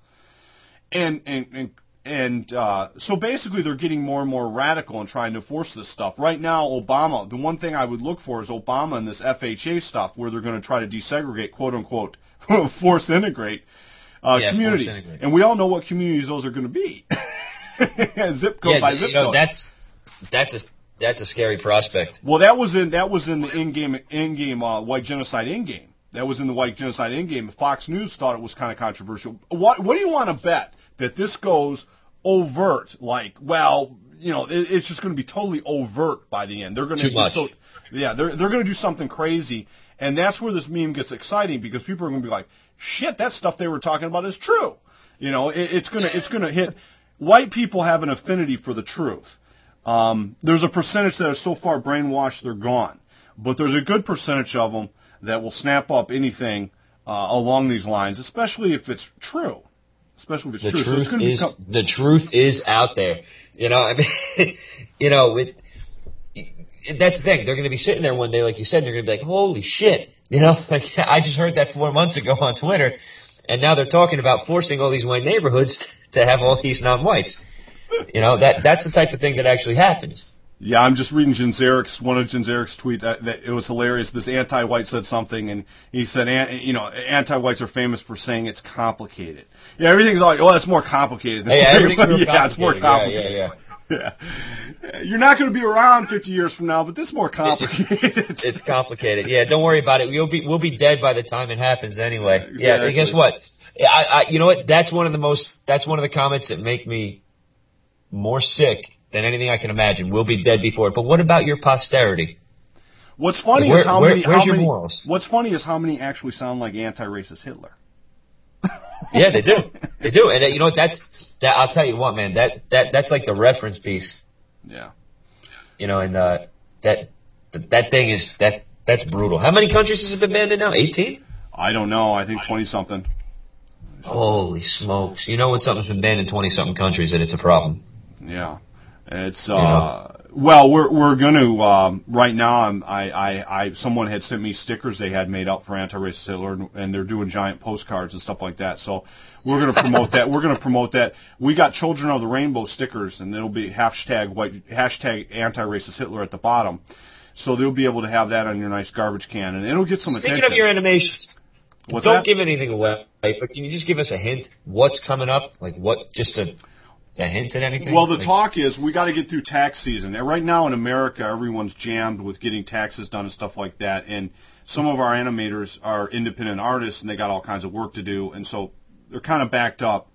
So basically they're getting more and more radical and trying to force this stuff. Right now, Obama, the one thing I would look for is Obama and this FHA stuff where they're going to try to desegregate, quote-unquote, force integrate communities. And we all know what communities those are going to be. Zip code by zip code. That's a scary prospect. Well, that was in the in-game white genocide in-game. That was in the white genocide in-game. Fox News thought it was kind of controversial. What do you want to bet that this goes overt? Like, it's just going to be totally overt by the end. They're going to too much. They're going to do something crazy, and that's where this meme gets exciting, because people are going to be like, shit, that stuff they were talking about is true. It's going to hit. White people have an affinity for the truth. There's a percentage that are so far brainwashed they're gone, but there's a good percentage of them that will snap up anything along these lines, especially if it's true. Especially if it's true. The truth is out there. That's the thing. They're going to be sitting there one day, like you said, and they're going to be like, holy shit. I just heard that 4 months ago on Twitter, and now they're talking about forcing all these white neighborhoods to have all these non-whites. That's the type of thing that actually happens. Yeah, I'm just reading one of Jens Erik's tweet. That it was hilarious. This anti-white said something, and he said, anti-whites are famous for saying it's complicated. Yeah, everything's like, it's more complicated. Everything's more complicated. Yeah, it's more complicated. Yeah. You're not going to be around 50 years from now, but this is more complicated. It's complicated. Yeah, don't worry about it. We'll be dead by the time it happens anyway. Exactly. Yeah, guess what? You know what? That's one of the comments that make me more sick than anything I can imagine. We'll be dead before it. But what about your posterity? What's funny is where's your morals? What's funny is how many actually sound like anti-racist Hitler. Yeah, they do. They do. And you know what? I'll tell you what, man. That's like the reference piece. Yeah. And that thing is that's brutal. How many countries has it been banned in now? 18? I don't know. I think 20-something. Holy smokes! When something's been banned in 20-something countries, that it's a problem. Yeah. It's well, we're going to right now. Someone had sent me stickers they had made up for anti-racist Hitler, and they're doing giant postcards and stuff like that. So we're going to promote that. We're going to promote that. We got Children of the Rainbow stickers, and it'll be hashtag anti-racist Hitler at the bottom. So they'll be able to have that on your nice garbage can, and it'll get some attention. Speaking of your animations, don't give anything away, but can you just give us a hint? What's coming up? Like what? Just a hint at anything? Well, the talk is we got to get through tax season. And right now in America, everyone's jammed with getting taxes done and stuff like that. And some of our animators are independent artists, and they got all kinds of work to do. And so they're kind of backed up.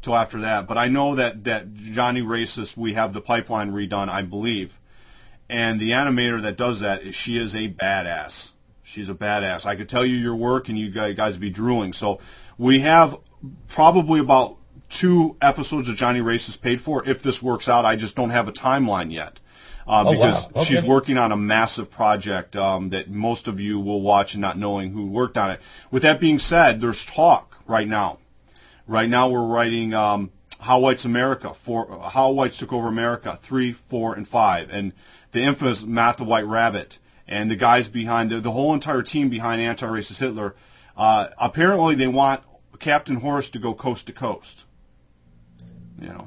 till after that. But I know that Johnny Racist, we have the pipeline redone, I believe. And the animator that does that, she is a badass. She's a badass. I could tell you your work, and you guys be drooling. So we have probably about 2 episodes of Johnny Racist paid for. If this works out, I just don't have a timeline yet. Because she's working on a massive project that most of you will watch and not knowing who worked on it. With that being said, there's talk right now. Right now we're writing How Whites America, How Whites Took Over America 3, 4, and 5, and the infamous Matt the White Rabbit, and the guys behind the whole entire team behind Anti-Racist Hitler. Apparently they want Captain Horace to go coast to coast. You know.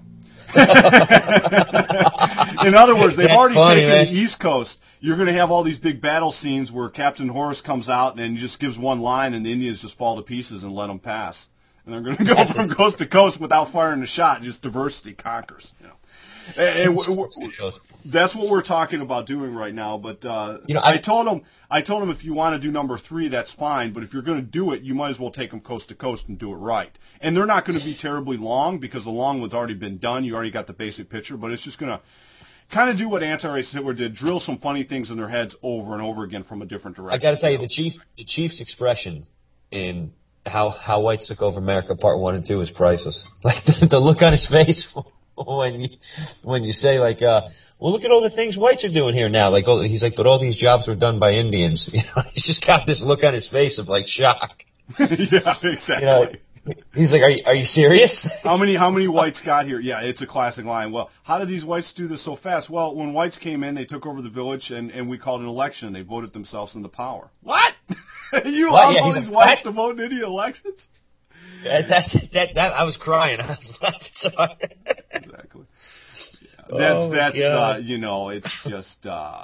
In other words, they've already taken the East Coast. You're going to have all these big battle scenes where Captain Horace comes out and just gives one line, and the Indians just fall to pieces and let them pass. And they're going to go from coast to coast without firing a shot. Just diversity conquers. You know. And that's what we're talking about doing right now. But I told them if you want to do number 3, that's fine. But if you're going to do it, you might as well take them coast to coast and do it right. And they're not going to be terribly long because the long one's already been done. You already got the basic picture. But it's just going to kind of do what Anti-Racist Hitler did: drill some funny things in their heads over and over again from a different direction. I got to tell you, the Chief's expression in How Whites Took Over America Part 1 and 2 is priceless. Like the look on his face. When you say like, well, look at all the things whites are doing here now. Like, he's like, but all these jobs were done by Indians. You know, he's just got this look on his face of like shock. Yeah, exactly. You know, he's like, are you serious? How many whites got here? Yeah, it's a classic line. Well, how did these whites do this so fast? Well, when whites came in, they took over the village and we called an election. They voted themselves into power. What? You allow all these whites to vote in Indian elections? That I was crying. I was like, sorry. Exactly. Yeah. That's you know, it's just.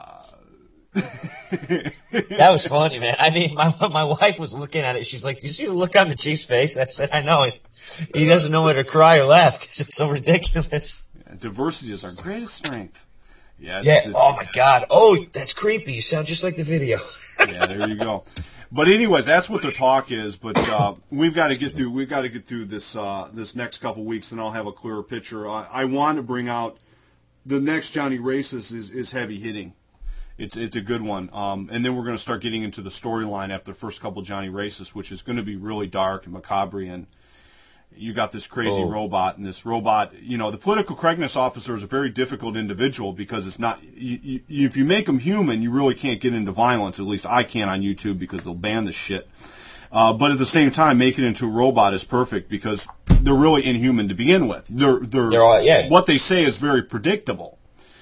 That was funny, man. I mean, my wife was looking at it. She's like, "Do you see the look on the Chief's face?" I said, "I know. He doesn't know whether to cry or laugh because it's so ridiculous." Yeah, diversity is our greatest strength. Yeah. Oh my God. Oh, that's creepy. You sound just like the video. Yeah, there you go. But anyways, that's what the talk is. But we've got to get through. We've got to get through this next couple weeks, and I'll have a clearer picture. I want to bring out the next Johnny Racist is heavy hitting. It's a good one. And then we're going to start getting into the storyline after the first couple Johnny Racists, which is going to be really dark and macabre. And you got this crazy robot, and this robot, you know, the political correctness officer is a very difficult individual because it's not, if you make him human, you really can't get into violence. At least I can't on YouTube because they'll ban the shit. But at the same time, making it into a robot is perfect because they're really inhuman to begin with. What they say is very predictable.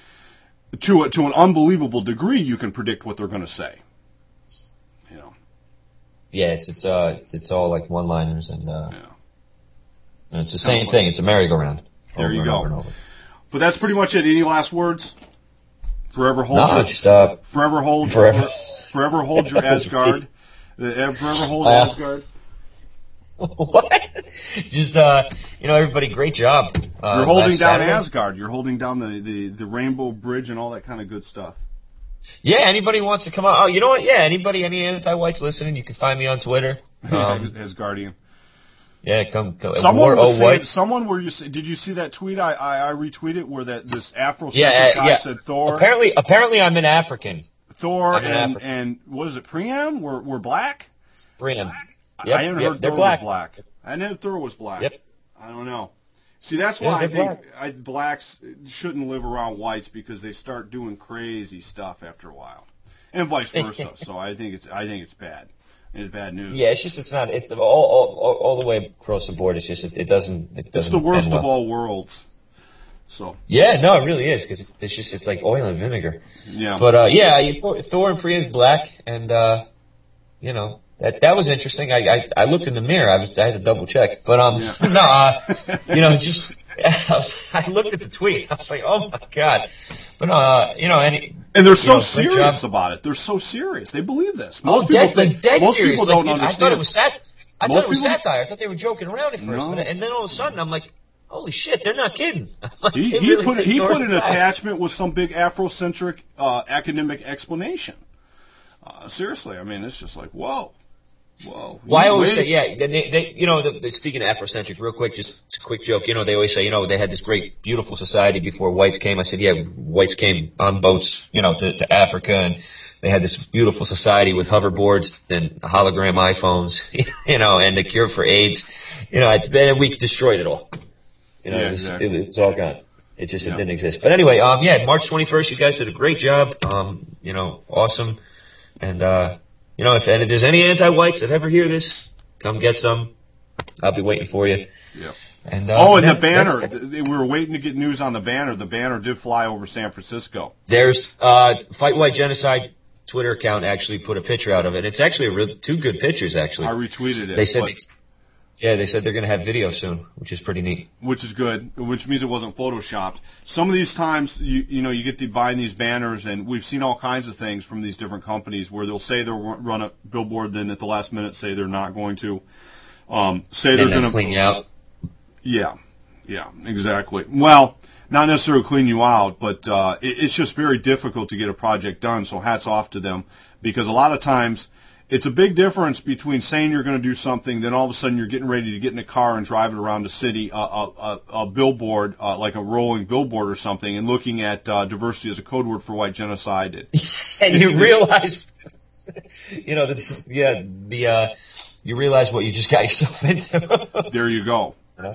To an unbelievable degree, you can predict what they're going to say. You know. Yeah, it's all like one-liners and. And it's the same thing. It's a merry-go-round. There you go. But that's pretty much it. Any last words? Forever hold forever hold your Asgard. Forever hold Asgard. What? Just everybody, great job. You're holding down Asgard. You're holding down the Rainbow Bridge and all that kind of good stuff. Yeah, anybody wants to come out? Oh, you know what? Yeah, any anti-whites listening, you can find me on Twitter. Asgardian. Yeah, come. Someone where did you see that tweet? I retweeted where this Afrocentric guy said Thor. Apparently I'm an African. Thor and what is it? Priam? We're black. Priam. Yep, I haven't heard Thor was black. I knew Thor was black. Yep. I don't know. See, that's why I think blacks shouldn't live around whites because they start doing crazy stuff after a while, and vice versa. So I think it's bad. It's bad news. Yeah, it's all the way across the board. It's just it doesn't. It's the worst of all worlds. So. Yeah, no, it really is because it's like oil and vinegar. Yeah. But Thor and Priya is black, and that was interesting. I looked in the mirror. I had to double check, but I looked at the tweet. I was like, oh my God. But and they're so serious about it. They're so serious. They believe this. Most people don't understand. I thought it was satire. I thought they were joking around at first, and then all of a sudden I'm like, holy shit, they're not kidding. Like, he put an attachment with some big Afrocentric academic explanation. Seriously, I mean, it's just like, whoa. Whoa. Well, I always say, they speaking of Afrocentrics, real quick, just a quick joke. They always say, they had this great, beautiful society before whites came. I said, yeah, whites came on boats, to Africa, and they had this beautiful society with hoverboards and hologram iPhones, and the cure for AIDS. Then we destroyed it all. Exactly. It was all gone. It didn't exist. But anyway, March 21st, you guys did a great job. Awesome. And, if there's any anti-whites that ever hear this, come get some. I'll be waiting for you. Yeah. And, the banner. We were waiting to get news on the banner. The banner did fly over San Francisco. There's Fight White Genocide Twitter account actually put a picture out of it. It's actually two good pictures, actually. I retweeted it. They said they said they're going to have video soon, which is pretty neat. Which is good, which means it wasn't photoshopped. Some of these times, you get to buying these banners, and we've seen all kinds of things from these different companies where they'll say they'll run a billboard, then at the last minute say they're not going to. Say they're going to clean you out. Yeah, exactly. Well, not necessarily clean you out, but it's just very difficult to get a project done. So hats off to them, because a lot of times it's a big difference between saying you're going to do something, then all of a sudden you're getting ready to get in a car and drive it around the city, a billboard, like a rolling billboard or something, and looking at diversity as a code word for white genocide. And you realize, you realize what you just got yourself into. There you go.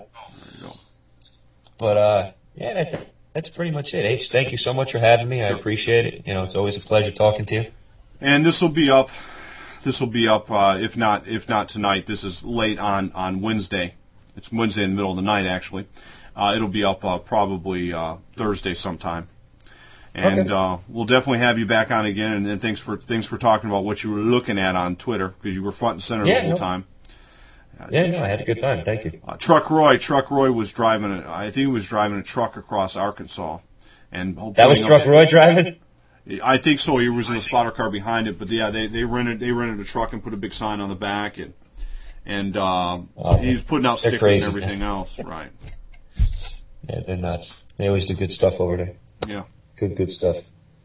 But that's pretty much it. H, thank you so much for having me. I appreciate it. It's always a pleasure talking to you. And this will be up. If not tonight. This is late on Wednesday. It's Wednesday in the middle of the night, actually. It'll be up probably Thursday sometime. And okay. We'll definitely have you back on again. And thanks for talking about what you were looking at on Twitter, because you were front and center the whole time. I had a good time. Thank you. Truck Roy was driving a truck across Arkansas, and that was Truck Roy driving. I think so. He was in the spotter car behind it, but yeah, they rented a truck and put a big sign on the back, and he was putting out stickers and everything else, right? Yeah, they're nuts. They always do good stuff over there. Yeah, good stuff.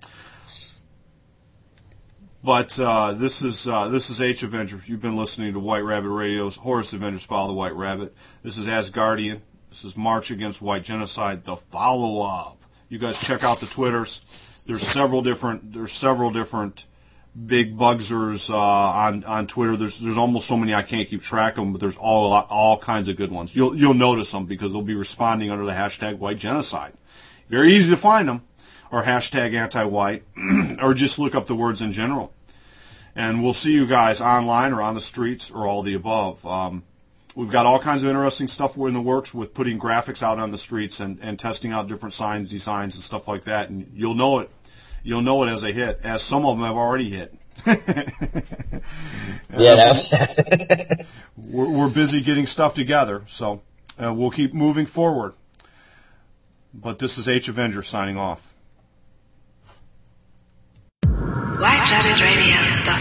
But this is H Avenger. You've been listening to White Rabbit Radio's Horus Avengers Follow the White Rabbit. This is Asgardian. This is March Against White Genocide, the follow-up. You guys check out the Twitters. There's several different big bugsers on Twitter. There's almost so many I can't keep track of them, but there's all kinds of good ones. You'll notice them because they'll be responding under the hashtag White Genocide. Very easy to find them, or hashtag anti-white, or just look up the words in general. And we'll see you guys online or on the streets or all the above. We've got all kinds of interesting stuff in the works with putting graphics out on the streets and testing out different signs, designs, and stuff like that. And you'll know it. You'll know it as they hit, as some of them have already hit. We're busy getting stuff together, so we'll keep moving forward. But this is H Avenger signing off. White Rabbit Radio, the